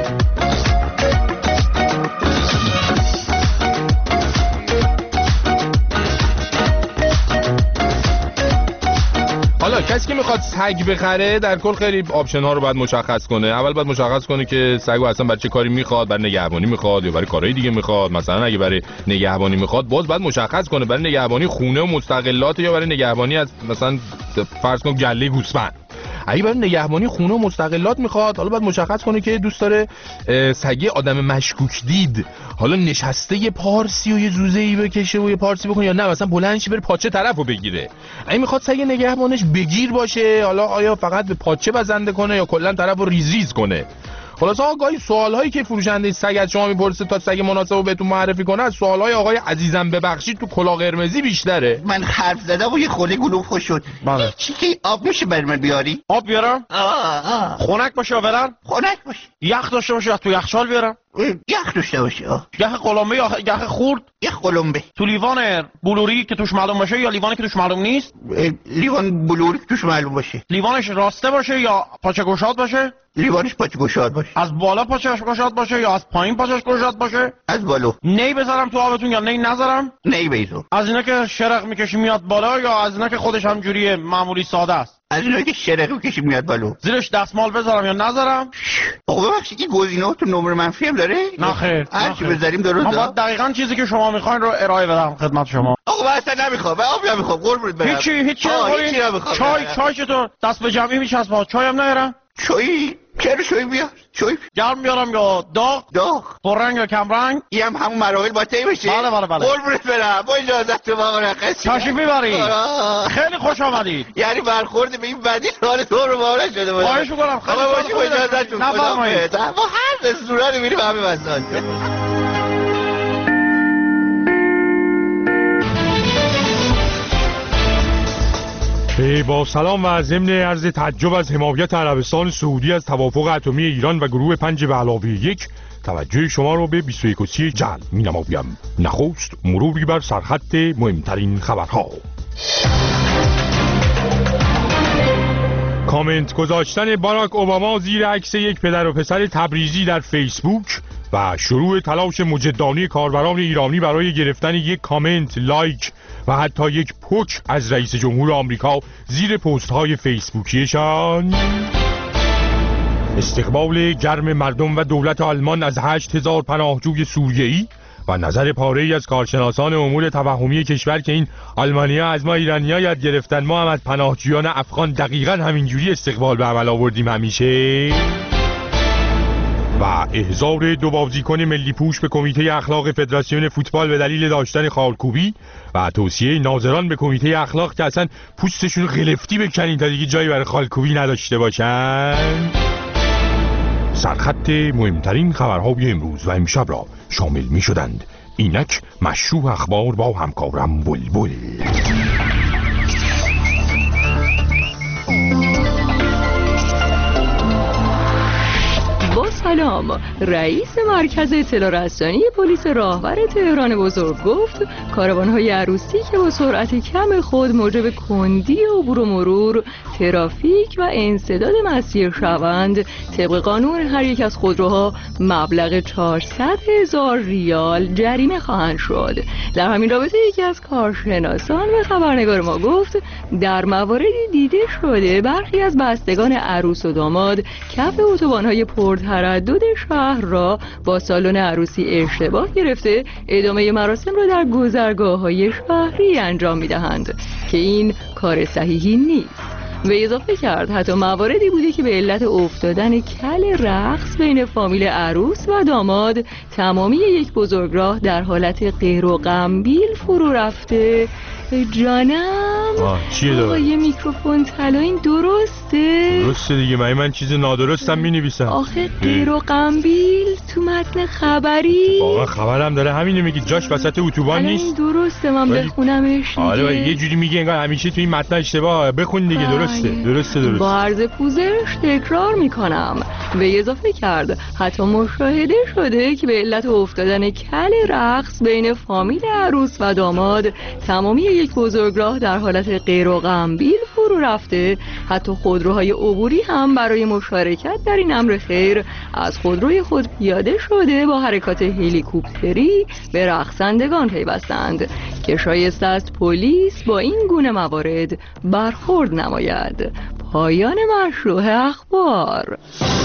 A: حالا کسی که میخواد سگ بخره در کل خیلی آپشن ها رو باید مشخص کنه. اول باید مشخص کنه که سگو اصلا برای چه کاری میخواد، برای نگهبانی میخواد یا برای کارهای دیگه میخواد. مثلا اگه برای نگهبانی میخواد باز باید مشخص کنه برای نگهبانی خونه و مستقلات یا برای نگهبانی از مثلا فرض کن گله گوسفند. اگه برای نگهبانی خونه و مستقلات میخواد حالا باید مشخص کنه که دوست داره سگه آدم مشکوک دید، حالا نشسته یه پارسی و یه زوزه‌ای بکشه و یه پارسی بکنه یا نه مثلا بلند شه بره پاچه طرفو بگیره. اگه میخواد سگ نگهبانش بگیر باشه، حالا آیا فقط به پاچه بزنده کنه یا کلا طرفو ریز ریز کنه. خلاص آقا گاهی سوال‌هایی که فروشنده سگ از شما میپرسه تا سگ مناسبو بهتون معرفی کنه از سوال‌های آقای عزیزم ببخشید تو کلاه قرمزی بیشتره.
L: من حرف زدم و یه خورده گلوم خوش شد.
A: بله.
L: چی که آب میشه برای من بیاری؟
I: آب بیارم؟
L: آه آه.
I: خنک باشه برم؟
L: خنک باشه.
I: یخ داشته باشه تو یخچال بیارم؟
L: یخ داشته باشه.
I: یخ قلمبه یا یخ خورد؟
L: یخ قلمبه.
I: تو لیوان بلوری که توش معلوم باشه یا لیوانی که توش معلوم نیست؟
L: لیوان بلوری که توش معلوم باشه.
I: لیوانش راسته باشه یا پاچه گشاد باشه؟
L: لیوانش پاچه گشاد باشه.
I: از بالا پاچه‌اش گشاد باشه یا از پایین پاچه‌اش گشاد باشه؟
L: از بالا.
I: نی بذارم تو آبتون یا نی نذارم؟
L: نی بذار.
I: از اینا که شرق میکشی میاد بالا یا از اینا که خودش هم جوری معمولی ساده است؟
L: از اینا که شرق میکشی میاد بالا.
I: زیرش دستمال بذارم یا نذارم؟
L: آقا ببخشید این گزینه‌ها تو نمره منفی هم داره؟
I: نه خیر.
L: هر چی بذاریم درسته.
I: ما باید دقیقاً چیزی که شما میخواین رو ارائه بدم خدمت شما.
L: آقا من اصلا نمیخوام. من آب نمیخوام. قربونت برم.
I: هیچی هیچی نمیخوام. چای چای چطور؟ دست به جمعی میچسبه. چای هم نیارم؟
L: چای چرا چای بیار؟ چای
I: گرم بیارم یا داغ؟
L: داغ.
I: پررنگ یا کم رنگ؟
L: این هم همون مراحل با طی بشه؟
I: بله بله بله.
L: قربونت برم. با اجازت تو با مرخصی.
I: تشریف میبرید. خیلی خوش آمدید.
L: یعنی برخورد به این بدی حال تو رو باره شده بود.
I: خواهش می‌کنم.
L: خیلی باشی با اجازتتون.
I: نفرمایید.
L: ما هر رستوران میریم همه مسائل.
M: با سلام و ضمن عرض تعجب از حمایت عربستان سعودی از توافق اتمی ایران و گروه پنج به علاوه یک توجه شما رو به بیست و یک سی جلب می‌نمایم. نخست مروری بر سرخط مهمترین خبرها. کامنت گذاشتن باراک اوباما زیر عکس یک پدر و پسر تبریزی در فیسبوک و شروع تلاش مجدانه کاربران ایرانی برای گرفتن یک کامنت، لایک و حتی یک پوچ از رئیس جمهور آمریکا زیر پست های فیسبوکیشان. استقبال گرم مردم و دولت آلمان از هشت هزار پناهجوی سوریه‌ای و نظر پاره‌ای از کارشناسان امور توهمی کشور که این آلمانی‌ها از ما ایرانی‌ها یاد گرفتن، ما هم از پناهجویان افغان دقیقاً همینجوری استقبال به عمل آوردیم همیشه. و احضار دو بازیکن ملی پوش به کمیته اخلاق فدراسیون فوتبال به دلیل داشتن خالکوبی و توصیه ناظران به کمیته اخلاق که اصلا پوستشون غلفتی بکنین تا دیگه جایی برای خالکوبی نداشته باشن. سرخط مهمترین خبرهای امروز و امشب را شامل می شدند. اینک مشروع اخبار با همکارم بلبل.
H: سلام. رئیس مرکز اطلاع رسانی پلیس راهور تهران بزرگ گفت کاروان‌های عروسی که با سرعت کم خود موجب کندی عبور و مرور، ترافیک و انسداد مسیر شوند، طبق قانون هر یک از خودروها مبلغ چهارصد هزار ریال جریمه خواهند شد. در همین رابطه یکی از کارشناسان به خبرنگار ما گفت در مواردی دیده شده برخی از بستگان عروس و داماد کف اتوبان‌های پرتردد شهر را با سالن عروسی اشتباه گرفته ادامه مراسم را در گذرگاه‌های شهری انجام می‌دهند که این کار صحیحی نیست. و اضافه کرد حتی مواردی بوده که به علت افتادن کل رقص بین فامیل عروس و داماد تمامی یک بزرگراه در حالت قهر و غمگین فرو رفته. جانم
M: چیه داره؟
H: یه میکروفون طلا این درسته؟
M: درسته دیگه، من من چیز نادرستم می نویسم.
H: آخه قهر و غمگین تو متن خبری
M: واقعا خبرم داره همینو میگی، جاش وسط اتوبان نیست.
H: درسته من ولی... بخونمش.
M: آره یه جوری میگه انگار همیشه تو این متن اشتباه، بخون دیگه. درسته درسته درسته.
H: با عرض پوزش تکرار میکنم. و اضافه کرد حتی مشاهده شده که به علت افتادن کل رقص بین فامیل عروس و داماد تمامی یک بزرگراه در حالت غیر و غمگین فرو رفته. حتی خودروهای عبوری هم برای مشارکت در این امر خیر از خودروی خود پیاده شده با حرکات هلیکوپتری به رقصندگان پیوستند که شایسته است پلیس با این گونه موارد برخورد نماید. پایان مشروع اخبار.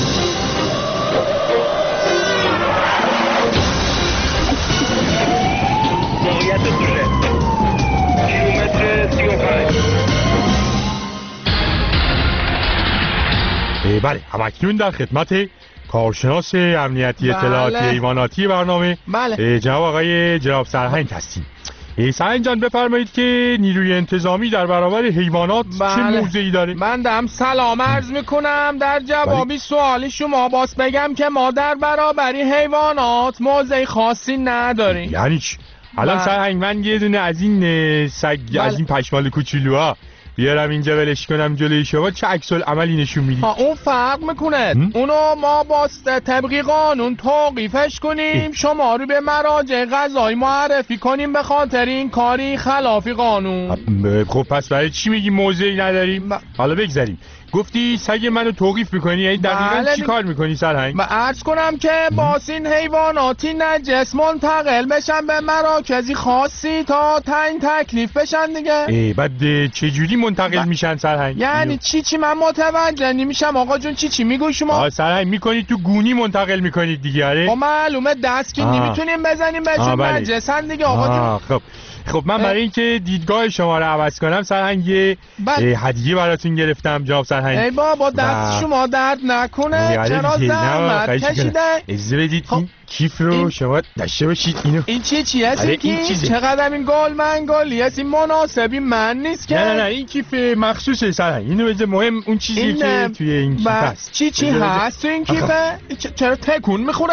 M: بله همکنون در خدمت کارشناس امنیتی اطلاعاتی
A: بله.
M: حیواناتی برنامه
A: بله.
M: جناب آقای جناب سرهنگ هستیم. سرهنگ جان بفرمایید که نیروی انتظامی در برابر حیوانات
A: بله.
M: چه موضعی داره؟
A: من دارم سلام عرض میکنم. در جوابی سوال شما باز بگم که ما در برابر حیوانات موضع خاصی نداریم.
M: یعنی چی؟ الان سرهنگ من یه دونه از این سگ بله. از این پشمال کوچولوها بیارم اینجا ولش کنم جلوی شما، چه عکس العملی نشون میدی؟
A: اون فرق میکنه. اونو ما با طبق قانون توقیفش کنیم اه. شما رو به مراجع قضایی معرفی کنیم به خاطر این کاری خلاف قانون.
M: خب پس برای چی میگی موضعی نداریم؟ ب... حالا بگذاریم. گفتی سگ منو توقیف میکنی، یعنی دقیقاً
A: بله
M: چی کار میکنی سرهنگ؟
A: من عرض کنم که باز این حیواناتی نجس منتقل بشن به مراکزی خاصی تا تعیین تکلیف بشن دیگه.
M: ای بعد چه جوری منتقل ب... میشن سرهنگ؟
A: یعنی چی چی من متوجه نمیشم آقا جون. چی چی میگوی شما؟
M: آ سرهنگ میکنی تو گونی منتقل میکنید دیگه. آره
A: خب معلومه دست که نمیتونیم بزنیم بهشون بله. نجسن دیگه آقا جون.
M: خب خب من برای اینکه دیدگاه شما رو عوض کنم سرهنگ یه هدیه براتون گرفتم جناب سرهنگ.
A: ای بابا دست شما درد نکنه. چرا زحمت کشیده؟
M: اجازه بدید این کیف رو این... شما داشته باشید. اینو
A: این چیه چی هست این کیف؟ چقدر این گل من گلی هست، این مناسبی من نیست که.
M: نه نه نه این کیف مخصوصه سرهنگ. اینو بذار مهم اون چیزی این که توی این کیف هست.
A: چی چی هست تو این کیفه؟ چرا تکون میخوره؟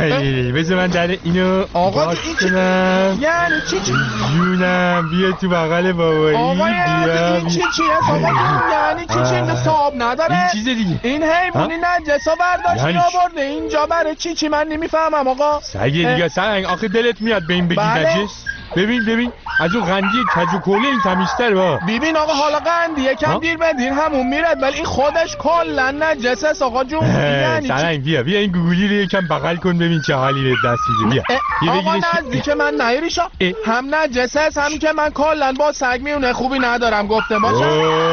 M: بذار من در اینو
A: آقا این یعنی چی چی؟
M: جونم بیا تو بغل بابایی.
A: آقا این چی چی هست آقا؟ یعنی چی چی این صاحب نداره؟
M: این چیز دیگه.
A: این حیوانی نجسا برداشتی آورده اینجا برای چی چی من نمیفهمم آقا.
M: سگه دیگه سرهنگ آخه دلت میاد به این بگی نجس؟ ببین ببین از اون قندی کج و کوله این تمیزتر با.
A: ببین آقا حالا قندی یکم دیر به دیر همون میرد ولی این خودش کلا نجس است آقا جون.
M: یعنی سرهنگ بیا بیا این گوگلی رو یکم بغل کن ببین چه حالی به دست میده. بیا
A: آقا نزدیک من نیریشا هم نجس است هم که من کلا با سگ میونه خوبی ندارم گفته باشم.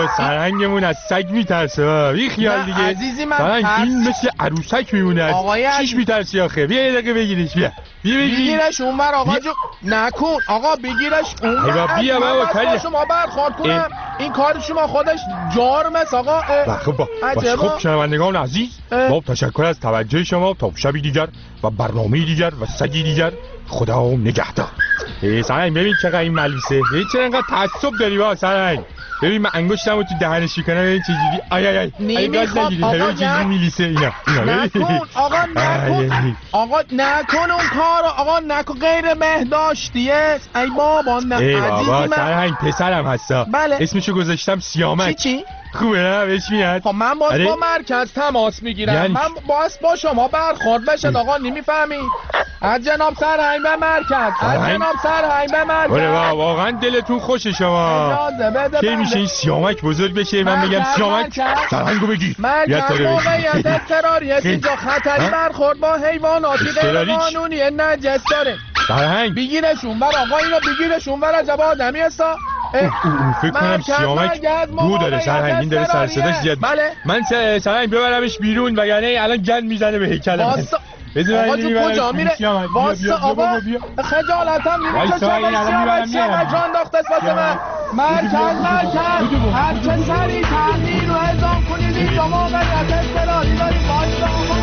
M: بابا سرهنگمون از سگ میترسه. بی خیال دیگه
A: عزیزی من
M: سرهنگ
A: ترس...
M: این مثل عروسک میمونه. از چیش میترسی آخه؟ بیا یه دقیقه بگیرش. بیا بیا
A: بگیرش اونور آقا جو نکن آقا بگیرش اونور.
M: بیا بابا کاری
A: شما برخورد کنم این کار شما خودش جرم است آقا.
M: خب باشه خب شنوندگان عزیز با تشکر از توجه شما. تا شبی دیگر و برنامه دیگر و سگی دیگر خدا نگهدار. سرهنگ ببین چقدر این ملیسه. ببین چرا اینقدر تعصب داری با سرهنگ. ببین من انگشتمو تو دهنش میکنم ببین چه جوری آی آی آی
A: نمیخوام آقا
M: چه میلیسه اینا اینا
A: نکن آقا نکن آقا نکن اون کارو آقا نکن. غیر مهداشتیه ای بابا نه
M: ای بابا سرهنگ پسرم هستا.
A: بله
M: اسمشو گذاشتم سیامک.
A: چی چی
M: خوبه نه بهش میاد.
A: خب من باز با مرکز تماس میگیرم یعنی... من باز با شما برخورد بشد آقا نمیفهمی. از جناب سرهنگ به مرکز از جناب سرهنگ به مرکز.
M: آره واقعا دلتون خوشه شما. کی میشه این سیامک بزرگ بشه من بگم سیامک سرهنگو بگیر.
A: مرکز موقعیت اضطراری است اینجا خطری برخورد با حیواناتی غیر قانونی نجس داره.
M: سرهنگ
A: بگیرشون بر آقا اینو بگیرشون بر عجب آدمی هستا.
M: فکر کنم سیامک دو داره سرهنگ این داره سرصداش زیاد.
A: بله
M: من سرهنگ ببرمش بیرون وگرنه الان گند میزنه به هیکل من.
A: آقا تو کجا میره؟ واسه آقا خجالتم میره. سیامک سیامک جان داخته است واسه من. مرکز مرکز هر چه سری تغییر رو اعزام کنید اینجا موقعیت اضطراری داریم. واسه آقا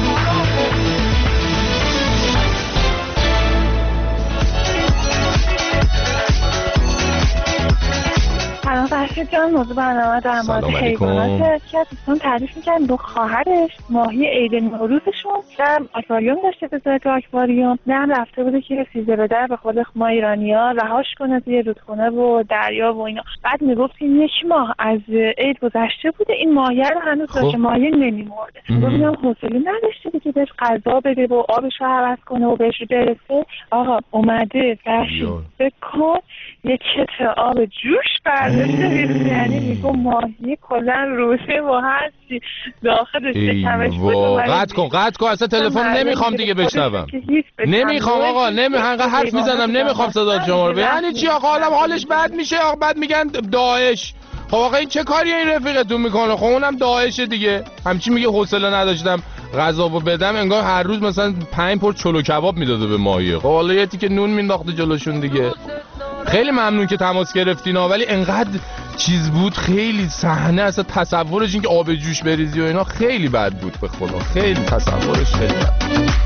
N: سلام فرشید جان. موضوع برنامه در مورد حیوانات که دوستان تعریف می‌کردن دو خواهرش ماهی عید نوروزشون در آکواریوم داشته به جای آکواریوم هم رفته بوده که سیزده به در به خود ما ایرانی‌ها رهاش کنه توی رودخونه و دریا و اینا. بعد میگفت این یک ماه از عید گذشته بوده این ماهی رو هنوز داشته ماهی نمی‌مرده. گفتم حوصله نداشته دیگه بهش غذا بده و آبش رو عوض کنه و بهش برسه. آقا اومده فرشید بکن یک کتر آب جوش برداشته یعنی میگو ماهی کلا روشه و هر چی داخلش بکنمش بود.
A: قطع کن قطع کن اصلا تلفن نمیخوام دیگه بشنوم. نمیخوام آقا نمیخوام حرف میزنم نمیخوام صدا شما رو. یعنی چی آقا حالم حالش بد میشه آقا بعد میگن داعش. خب آقا این چه کاری این رفیقتون میکنه؟ خب اونم داعشه دیگه. همچی میگه حوصله نداشتم غذابو بدم انگار هر روز مثلا پنج پور چلو کباب میداده به ماهی. خب حالا یه تیکه نون مینداخته جلوشون دیگه. خیلی ممنون که تماس گرفتینا ولی انقدر چیز بود خیلی صحنه اصلا تصورش این که آب جوش بریزی و اینا خیلی بد بود به خدا. خیلی تصورش خیلی بد.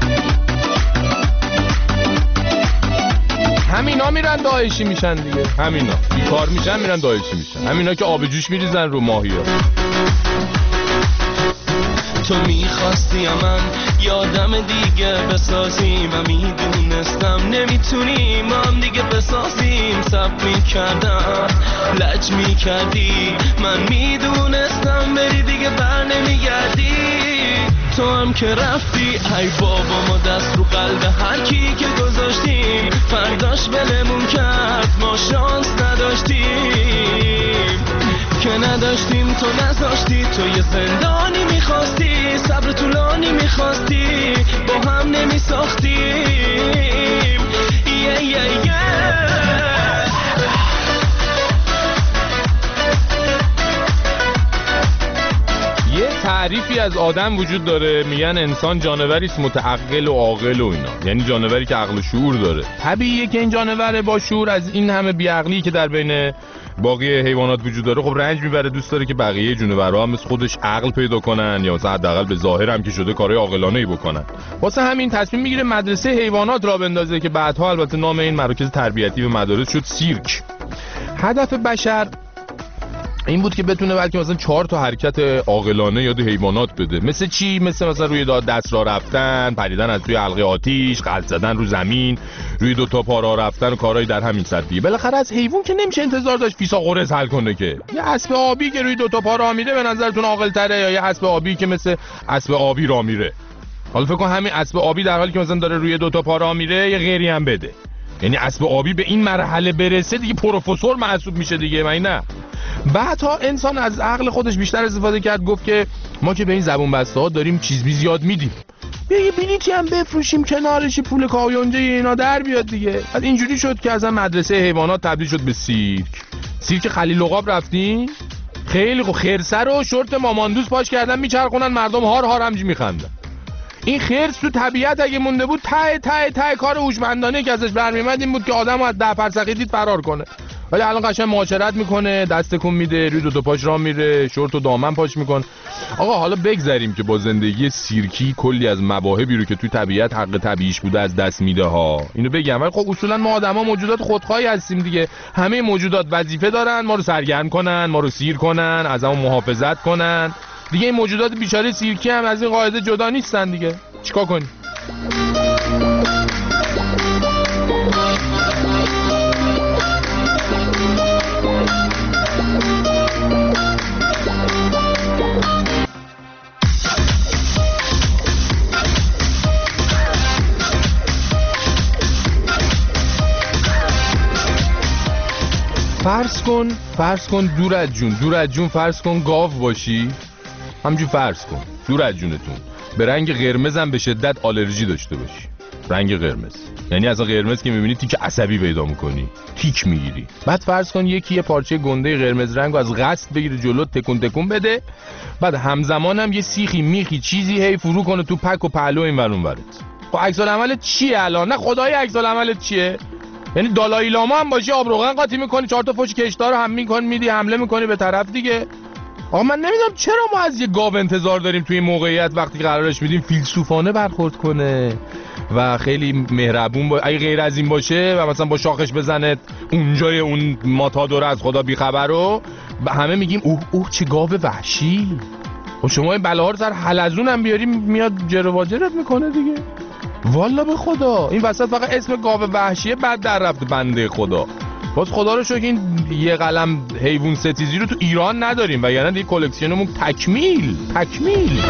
A: همینا میرن داعشی میشن دیگه. همینا بیکار میشن میرن داعشی میشن. همینا که آب جوش میریزن رو ماهیا.
G: تو میخواستی یا من یادم دیگه بسازیم و میدونستم نمیتونیم هم دیگه بسازیم. سب میکردم لج میکردی من میدونستم بری دیگه بر نمیگردی. تو هم که رفتی ای بابا ما دست رو قلب هر کی که گذاشتیم فرداش بلمون کرد ما شانس نداشتیم که نداشتیم تو نذاشتی. تو یه زندانی میخواستی صبر طولانی میخواستی با هم نمیساختیم. یه یه یه
A: یه تعریفی از آدم وجود داره میگن انسان جانوری است متعقل و عاقل و اینا. یعنی جانوری که عقل و شعور داره. طبیعیه که این جانور با شعور از این همه بیعقلی که در بین باقی حیوانات وجود داره خب رنج میبره. دوست داره که بقیه جونورها هم مثل خودش عقل پیدا کنن یا مثلا حداقل به ظاهر هم که شده کارهای عاقلانه‌ای بکنن. واسه همین تصمیم میگیره مدرسه حیوانات را بندازه که بعدها البته نام این مراکز تربیتی و مدارس شد سیرک. هدف بشر این بود که بتونه بلکه مثلا چهار تا حرکت عاقلانه یاد حیوانات بده. مثل چی؟ مثل مثلا روی دست را رفتن، پریدن از توی حلقه آتیش، غلط زدن رو زمین، روی دو تا پا راه رفتن و کارهای در همین سطحی. بالاخره از حیوان که نمیشه انتظار داشت فیسا قرص حل کنه که. یه اسب آبی که روی دو تا پا راه میره به نظرتون عاقل تره یا یه اسب آبی که مثل اسب آبی راه میره؟ حالا فکر کن همین اسب آبی در حالی که مثلا داره روی دو تا پا راه میره یه غیری هم بده. یعنی اسب آبی به این مرحله برسه دیگه پروفسور محسوب میشه دیگه. من نه. بعدها انسان از عقل خودش بیشتر استفاده کرد. گفت که ما که به این زبون بسته ها داریم چیز بی زیاد میدیم، بیا یه بلیطی هم بفروشیم کنارش پول کایونجه اینا در بیاد دیگه. بعد اینجوری شد که اصلا مدرسه حیوانات تبدیل شد به سیرک. سیرک خلیل عقاب رفتین؟ خیلی خوب. خرسه رو شورت ماماندوز پاش کردن میچرخونن، مردم هار هار همجی میخندن. این خرس تو طبیعت اگه مونده بود ته ته ته کار هوشمندانه که ازش برمیاد این بود که آدمو از ده فرسخی دید فرار کنه. ولی الان قشنگ معاشرت میکنه، دست تکون میده، روی دو تا پاش راه میره، شورت و دامن پاش میکنه. آقا حالا بگذریم که با زندگی سیرکی کلی از مواهبی رو که توی طبیعت حق طبیعیش بوده از دست میده ها. اینو بگم، ولی خب اصولا ما آدما موجودات خودخواهی هستیم دیگه. همه موجودات وظیفه دارن ما رو سرگرم کنن، ما رو سیر کنن، ازمون محافظت کنن. دیگه این موجودات بیچاره سیرکی هم از این قاعده جدا نیستن دیگه. چیکار کنیم؟ فرض کن فرض کن دور از جون دور از جون فرض کن گاو باشی، همینجور فرض کن دور از جونتون به رنگ قرمز هم به شدت آلرژی داشته باشی. رنگ قرمز یعنی اصلا قرمز که میبینی تیک عصبی پیدا میکنی، تیک میگیری. بعد فرض کن یکی یه پارچه گنده قرمز رنگو از قصد بگیره جلو، تکون تکون بده، بعد همزمان هم یه سیخی میخی چیزی هی فرو کنه تو پک و پهلو این ور اون ورت. خب عکس العملت چیه الان؟ نه خدای عکس العملت چیه؟ یعنی دالای لاما هم باشی آب روغن قاطی میکنی، چهار تا فوش کشدار هم میکنی میدی حمله میکنی به طرف دیگه. آقا من نمیدونم چرا ما از یه گاو انتظار داریم توی موقعیت وقتی قرارش میدیم فیلسوفانه برخورد کنه و خیلی مهربون با... اگه غیر از این باشه و مثلا با شاخش بزنه اونجای اون ماتادور از خدا بیخبر رو همه میگیم اوه اوه چه گاو وحشی. و شما این بلاها رو سر حلزون هم بیاری میاد جر و واجرت میکنه دیگه. والا به خدا این وسط فقط اسم گاو وحشیه بعد در رفت بنده خدا. باز خدا رو شکر این یه قلم حیوان ستیزی رو تو ایران نداریم و یعنی دیگه کلکسیونمون تکمیل تکمیل.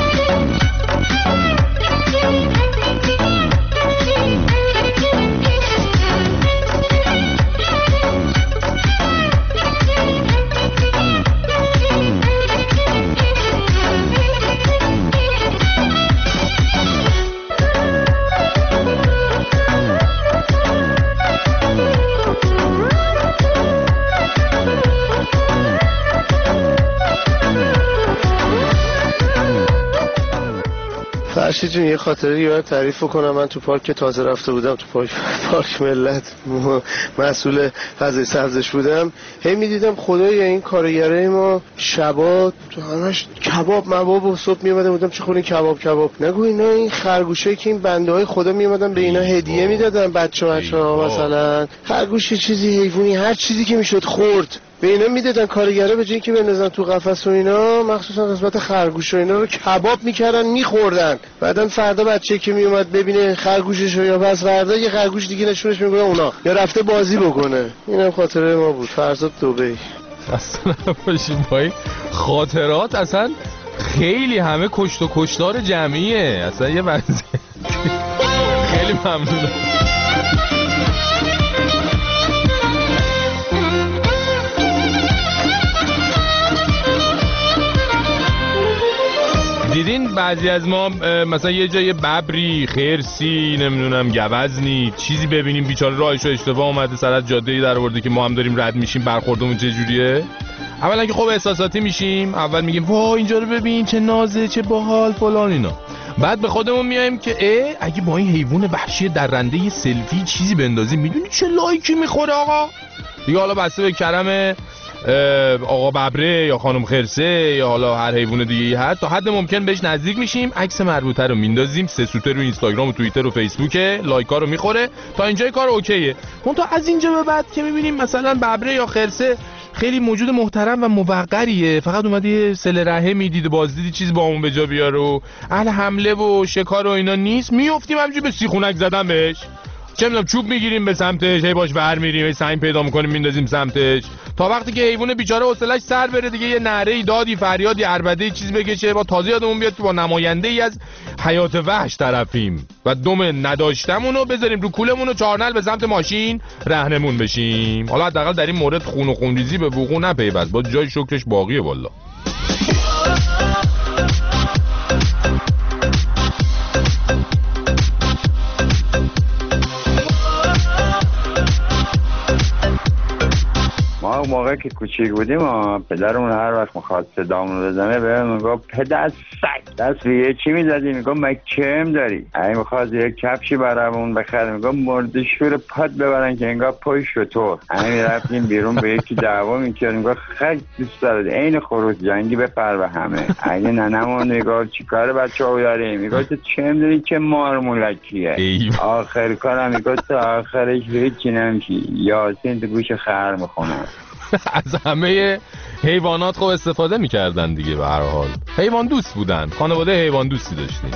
O: فرشید جون یه خاطره یاد تعریف کنم. من تو پارک تازه رفته بودم، تو پارک پارک ملت مسئول فضای سبزش بودم، هی میدیدم خدای این کارگرای ما شبا تو همش کباب مباب و صبح میومدن بودم چه خورین کباب کباب نگو اینا این خرگوشایی که این بنده های خدا میومدن به اینا هدیه میدادن بچه بچه‌ها، مثلا خرگوش چیزی حیوانی هر چیزی که میشد خورد به اینا میدادن. کارگرا به جای اینکه بندازن تو قفس و اینا مخصوصا قسمت خرگوش و اینا رو کباب میکردن میخوردن. بعدن فردا بچه که میومد ببینه خرگوشش یا پس فردا یه خرگوش دیگه نشونش میگه اونا یا رفته بازی بکنه. اینم خاطره ما بود. فرزاد دبی.
A: اصلا باشیم با این خاطرات اصلا خیلی همه کشت و کشتار جمعیه. اصلا یه وضع خیلی ممنونم. دیدین بعضی از ما مثلا یه جای ببری، خرسی، نمیدونم گوزنی چیزی ببینیم بیچاره راهش رو اشتباه اومده سر از جاده‌ای در آورده که ما هم داریم رد میشیم، برخوردمون چه جوریه؟ اولا که خب احساساتی میشیم، اول میگیم وای اینجا رو ببین چه نازه چه باحال فلان اینا. بعد به خودمون میایم که اه اگه با این حیوان وحشی درنده یه سلفی چیزی بندازیم میدونی چه لایکی میخوره آقا؟ دیگه حالا بسته به کرم آقا ببره یا خانم خرسه یا حالا هر حیوان دیگه هست تا حد ممکن بهش نزدیک میشیم، عکس مربوطه رو میندازیم، سه سوته رو اینستاگرام و توییتر و فیسبوک، لایکا رو میخوره، تا اینجای کار اوکیه. اون تا از اینجا به بعد که میبینیم مثلا ببره یا خرسه خیلی موجود محترم و موقریه، فقط اومده صله رحمی دیده بازدیدی چیز با اون به جا بیاره و اهل حمله و شکار و اینا نیست، میافتیم همینجوری به سیخونک زدن بهش. چه میدونم چوب میگیریم به سمتش، هی باش ور میریم، هی سنگ پیدا میکنیم میندازیم سمتش تا وقتی که حیوان بیچاره حوصله‌اش سر بره دیگه یه نعره دادی فریادی عربده چیز بکشه با تازه یادمون بیاد که با نماینده ای از حیات وحش طرفیم و دم نداشتمون رو بذاریم رو کولمون و چارنل به سمت ماشین رهنمون بشیم. حالا حداقل در این مورد خون و خونریزی به وقوع نپیوست، با جای شکرش باقیه والله.
P: ما موقع که کوچیک بودیم پدرمون هر وقت میخواد صدامون بزنه بهمون میگفت پدر سگ دست به یه چی میزدی؟ میگفت مکچم داری؟ اگه میخواد یک کفشی برامون بخره میگفت مردشور پاد ببرن که انگار پشت و تو. همین رفتیم بیرون به یکی دعوا میکردیم میگفت خیلی دوست دارد عین خروج جنگی بپر به همه. اگه ننمون نگاه چیکار بچه‌ها داریم میگفت چه میدونی که مارمولکیه. آخر کارم میگفت آخرش هیچی نمیشی یاسین تو گوش خر میخونم.
A: از همه حیوانات خوب استفاده میکردن دیگه. به هر حال حیوان دوست بودن، خانواده حیوان دوستی داشتیم.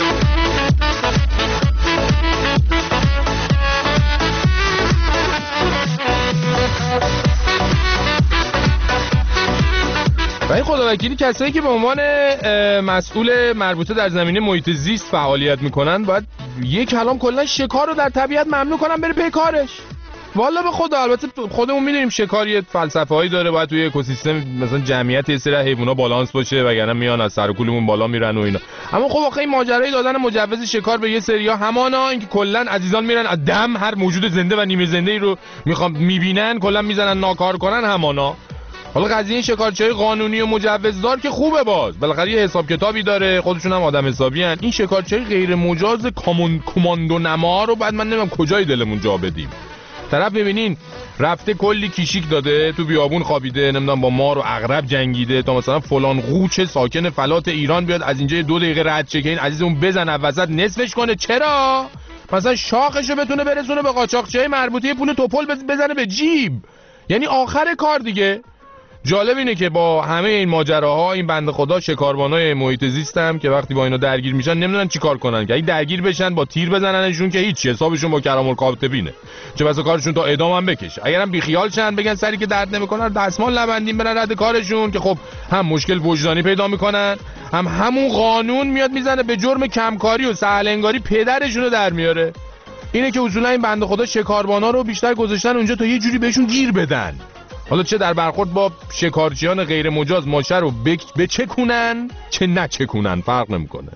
A: و این خداوکیلی کسایی که به عنوان مسئول مربوطه در زمینه محیط زیست فعالیت میکنن باید یک کلام کلا شکار رو در طبیعت ممنوع کنن بره پی کارش. والا به خدا البته خودمون میدونیم شکار یه فلسفه هایی داره، باید توی اکوسیستم مثلا جمعیت یه سری حیونا بالانس باشه وگرنه میان از سر و کولمون بالا میرن و اینا. اما خب آخه این ماجرای دادن مجوز شکار به یه سریا همانا اینکه کلا عزیزان میرن از دم هر موجود زنده و نیمه زنده ای رو میخوام میبینن کلا میزنن ناکار کنن همانا. حالا قضیه شکارچیای قانونی و مجوزدار که خوبه، باز بالاخره یه حساب کتابی داره، خودشون هم آدم حسابی ان. این شکارچیای غیر مجاز کامون کماندو نما رو بعد من نمیدونم کجای دلمون جا بدیم. طرف ببینین رفته کلی کیشیک داده تو بیابون خوابیده، نمیدونم با مار و عقرب جنگیده تا مثلا فلان قوچ ساکن فلات ایران بیاد از اینجا دو دقیقه رد شه که این عزیزمون بزنه وسط نصفش کنه. چرا؟ مثلا شاخشو بتونه برسونه به قاچاقچیای مربوطه، پول توپل بزنه به جیب. یعنی آخر کار دیگه. جالب اینه که با همه این ماجراها این بنده خدا شکاربانای محیط زیستم که وقتی با اینا درگیر میشن نمیدونن چیکار کنن، که اگه درگیر بشن با تیر بزننشون که هیچ، حسابشون با کرام الکاتبینه، چه بسا کارشون تا اعدام هم بکشه. اگرم بیخیال شن بگن سری که درد نمیکنه دستمال لبندین برن رد کارشون، که خب هم مشکل وجدانی پیدا میکنن هم همون قانون میاد میزنه به جرم کمکاری و سهل انگاری پدرشون رو در میاره. اینه که اصولا این بنده خدا شکاربانا رو بیشتر گذاشتن اونجا تا یه جوری بهشون گیر بدن. حالا چه در برخورد با شکارچیان غیر مجاز ماشه رو بچکونن چه نچکونن فرق نمیکنه.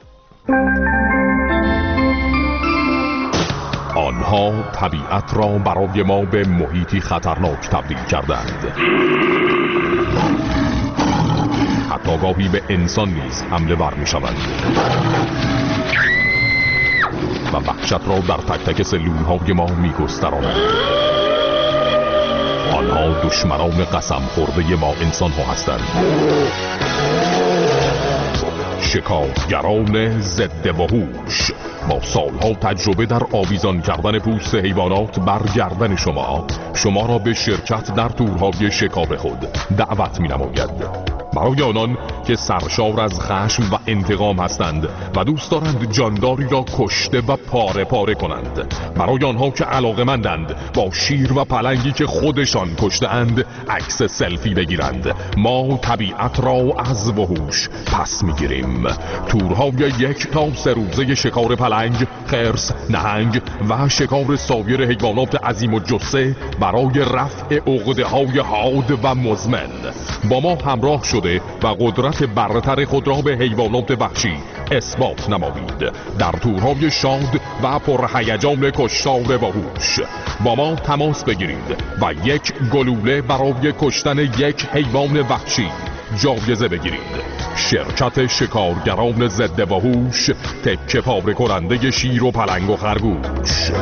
J: آنها طبیعت را برای ما به محیطی خطرناک تبدیل کردند. حتی گاهی به انسان نیز حمله ور می شوند و وحشت را در تک تک سلولهای ما می گسترانند. آنها دشمنان قسم خورده ما انسان ها هستند. شکارگران ضد وحوش با سالها تجربه در آویزان کردن پوست حیوانات بر گردن شما شما را به شرکت در تورهای شکار خود دعوت می نماید. برای آنان که سرشار از خشم و انتقام هستند و دوست دارند جانداری را کشته و پاره پاره کنند، برای آنها که علاقه‌مندند با شیر و پلنگی که خودشان کشته‌اند عکس سلفی بگیرند، ما طبیعت را از وحوش پس میگیریم. تورهای یک تا سه روزه شکار پلنگ، خرس، نهنگ و شکار سایر حیوانات عظیم الجثه برای رفع عقده‌های حاد و مزمن با ما همراه شد و قدرت برتر خود را به حیوانات وحشی اثبات نمایید. در تورهای شاد و پرهیجان کشتار وحوش با ما تماس بگیرید و یک گلوله برای کشتن یک حیوان وحشی جایزه بگیرید. شرکت شکارگران ضد وحوش، تکه پاره کننده شیر و پلنگ و خرگوش.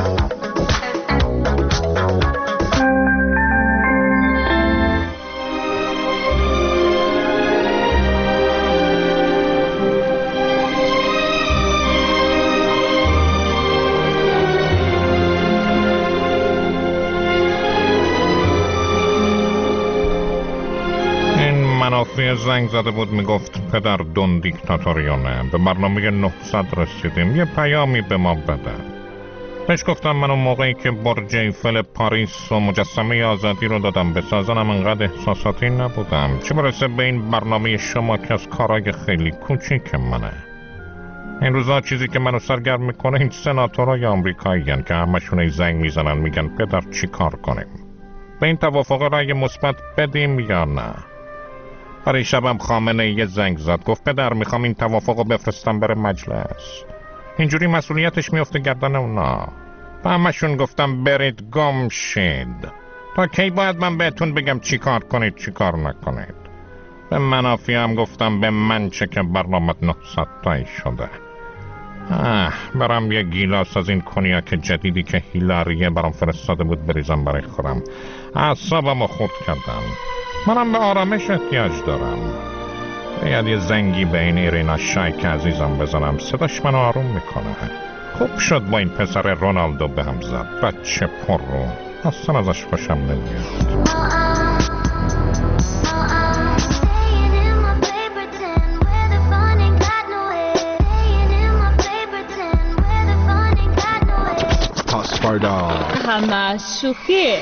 M: منافع زنگ زده بود میگفت پدر دون دیکتاتوریونه، به برنامه نهصد رسیدیم، یه پیامی به ما بده. بهش گفتم من اون موقعی که برج ایفل پاریس و مجسمه آزادی رو دادم بسازنم انقدر احساساتی نبودم، چه برسه به این برنامه شما که از کارای خیلی کوچیک منه. این روزا چیزی که منو سرگرم میکنه این سناتورای آمریکایی هن که همشون زنگ میزنن میگن پدر چی کار کنیم، به این توافق رأی مثبت بدیم یا نه. برای شبم خامنه یه زنگ زد گفت پدر میخوام این توافقو بفرستم بره مجلس، اینجوری مسئولیتش میفته گردن اونا. به همشون گفتم برید گم شید.
Q: تا کی باید من بهتون بگم چی کار کنید چی کار نکنید؟ به منافی هم گفتم به من چه که برنامه نهصد تایی شده. آه برام یه گیلاس از این کنیاک جدیدی که هیلاریه برام فرستاده بود بریزم برای خورم. اعصابمو خورد کردم. منم به آرامش احتیاج دارم. باید یه زنگی به این ایرینا شایک عزیزم بزنم، صداش منو آروم میکنه. خوب شد با این پسر رونالدو به هم زد، بچه پر رو اصلا ازش خوشم نمیاد.
F: پاسپاردا
R: همه شوخیه.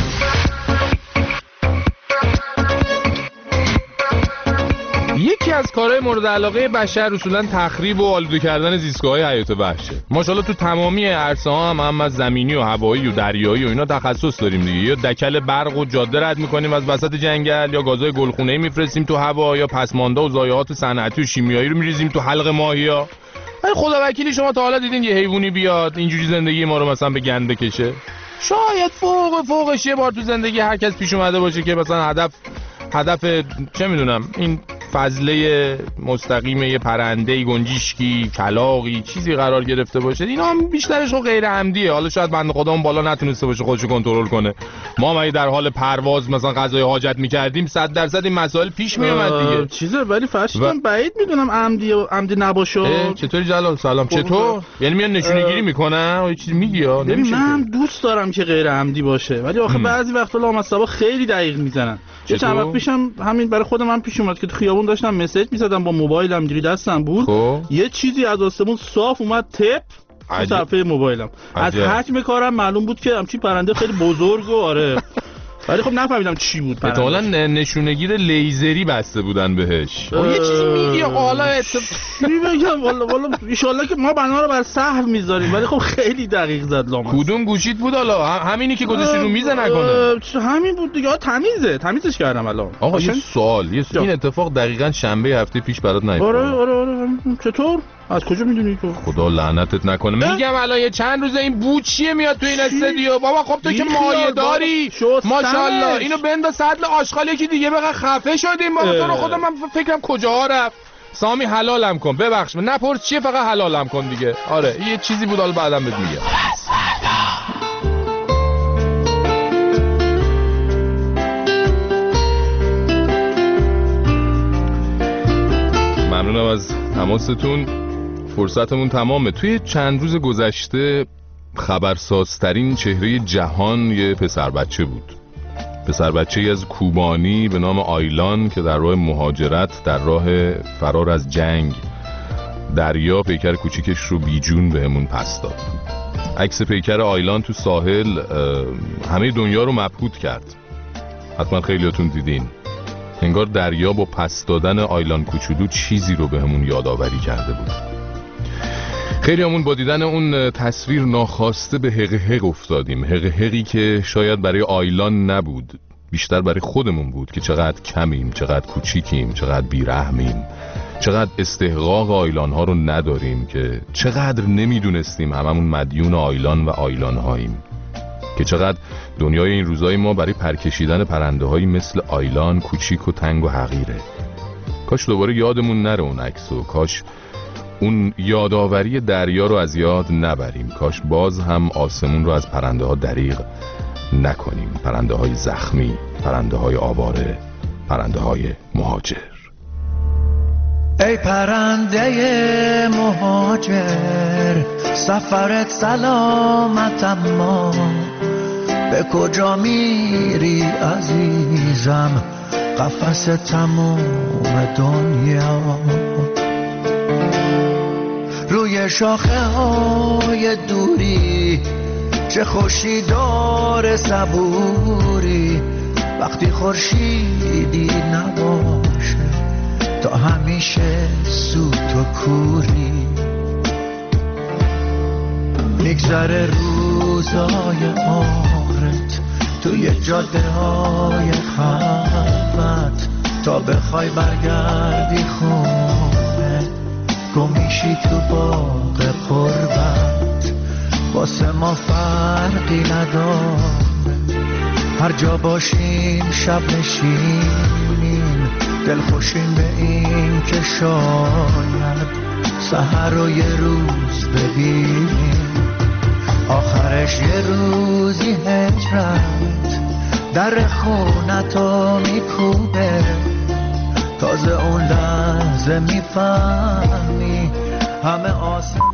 A: یکی از کارهای مورد علاقه بشر اصولاً تخریب و آلوده کردن زیستگاه‌های حیات وحشه. ماشاءالله تو تمامی عرصه‌ها هم هم از زمینی و هوایی و دریایی و اینا تخصص داریم دیگه. یا دکل برق و جاده رد می‌کنیم از وسط جنگل، یا گازهای گلخونه‌ای می‌فرستیم تو هوا، یا پسمانده و ضایعات صنعتی و شیمیایی رو می‌ریزیم تو حلق ماهی‌ها. ای خدا وکیلی شما تا حالا دیدین یه حیوانی بیاد اینجوری زندگی ما رو مثلا به گند بکشه؟ شاید فوق فوقش یه بار تو زندگی هر کس پیش اومده باشه که مثلا هدف هدف چه میدونم این فضله مستقیم یه پرنده گنجیشکی کلاغی چیزی قرار گرفته باشه. اینا هم بیشترش غیر عمدیه. حالا شاید بنده خدا اون بالا نتونسته باشه خودشو کنترل کنه. ما ما در حال پرواز مثلا غذای حاجت میکردیم صد درصد این مسائل پیش میومد دیگه.
S: چیزه ولی فرشتم بعید میدونم عمدی و عمدی نباشه.
A: چطوری جلال سلام چطور؟ یعنی میان نشونه گیری میکنن یه چیزی میگی یا
S: نمیشه؟ من دوست دارم که غیر عمدی باشه ولی آخه بعضی وقتا لامصبا خیلی دقیق میزنن. چه چند وقت پیشم همین برای خودم من پیش اومد که تو خیابون داشتم مسیج میزدم با موبایلم اینجوری دستم بود خو؟ یه چیزی از آسمون صاف اومد تپ تو صفحه موبایلم. از حجم کارم معلوم بود که همچین پرنده خیلی بزرگ و آره ولی خب نفهمیدم چی بود.
A: احتمالاً نشونه‌گیر لیزری بسته بودن بهش. یه چیزی میگی حالا
S: چی بگم والا والا ان شاءالله که ما بنا رو بر سهل میذاریم ولی خب خیلی دقیق زد لامصب.
A: کدوم گوشیت بود حالا؟ همینی که گذاشتی رو میز نکنه.
S: همین بود دیگه. تمیزه تمیزش کردم الان.
A: آقا یه سوال یه این اتفاق دقیقاً شنبه هفته پیش برات نیفتاد؟
S: آره آره آره. چطور؟ از کجا میدونی تو؟
A: خدا لعنتت نکنه. میگم الان یه چند روزه این بو چیه میاد تو این استودیو؟ بابا خب تو که مایه داری ماشاءالله اینو بنداز سطل آشغال یکی دیگه بقى خفه شدیم بابا. تو رو خدا من فکرم کجاها رفت. سامی حلالم کن ببخش نپرس چیه فقط حلالم کن دیگه. آره یه چیزی بود حالا بعدم بهت میگم. ممنونم از تماستون. فرصتمون تمامه. توی چند روز گذشته خبرسازترین چهره جهان یه پسر بچه بود. پسر بچه‌ای از کوبانی به نام آیلان که در راه مهاجرت در راه فرار از جنگ دریا پیکر کوچیکش رو بیجون بهمون پس داد. عکس پیکر آیلان تو ساحل همه دنیا رو مبهوت کرد. حتما خیلیاتون دیدین. انگار دریا با پس دادن آیلان کوچولو چیزی رو بهمون یادآوری کرده بود. خیلی همون با دیدن اون تصویر ناخواسته به حق حق افتادیم. حق حقی که شاید برای آیلان نبود، بیشتر برای خودمون بود که چقدر کمیم، چقدر کوچیکیم، چقدر بیرحمیم، چقدر استحقاق آیلان ها رو نداریم، که چقدر نمیدونستیم هممون مدیون آیلان و آیلان هاییم، که چقدر دنیای این روزای ما برای پرکشیدن پرنده هایی مثل آیلان کوچیک و تنگ و حقیره. کاش دوباره یادمون نره اون عکسو، کاش اون یادآوری دریا رو از یاد نبریم، کاش باز هم آسمون رو از پرنده ها دریغ نکنیم. پرنده های زخمی، پرنده های آواره، پرنده های مهاجر.
T: ای پرنده مهاجر سفرت سلامت، اما به کجا میری عزیزم؟ قفس تموم دنیا روی شاخه های دوری، چه خوشی داره صبوری وقتی خورشیدی نباشه، تا همیشه سوت و کوری. میگذره روزای آخرت توی جاده های خلوت، تا بخوای برگردی خونه گمیشی تو باغ قربت. واسه ما فرقی نداره هر جا باشیم شب نشینیم دلخوشیم به این که شاید سحر رو یه روز ببینیم آخرش یه روزی هجرت در خونتو میکوبه تازه اون لحظه میفهمی همه آسان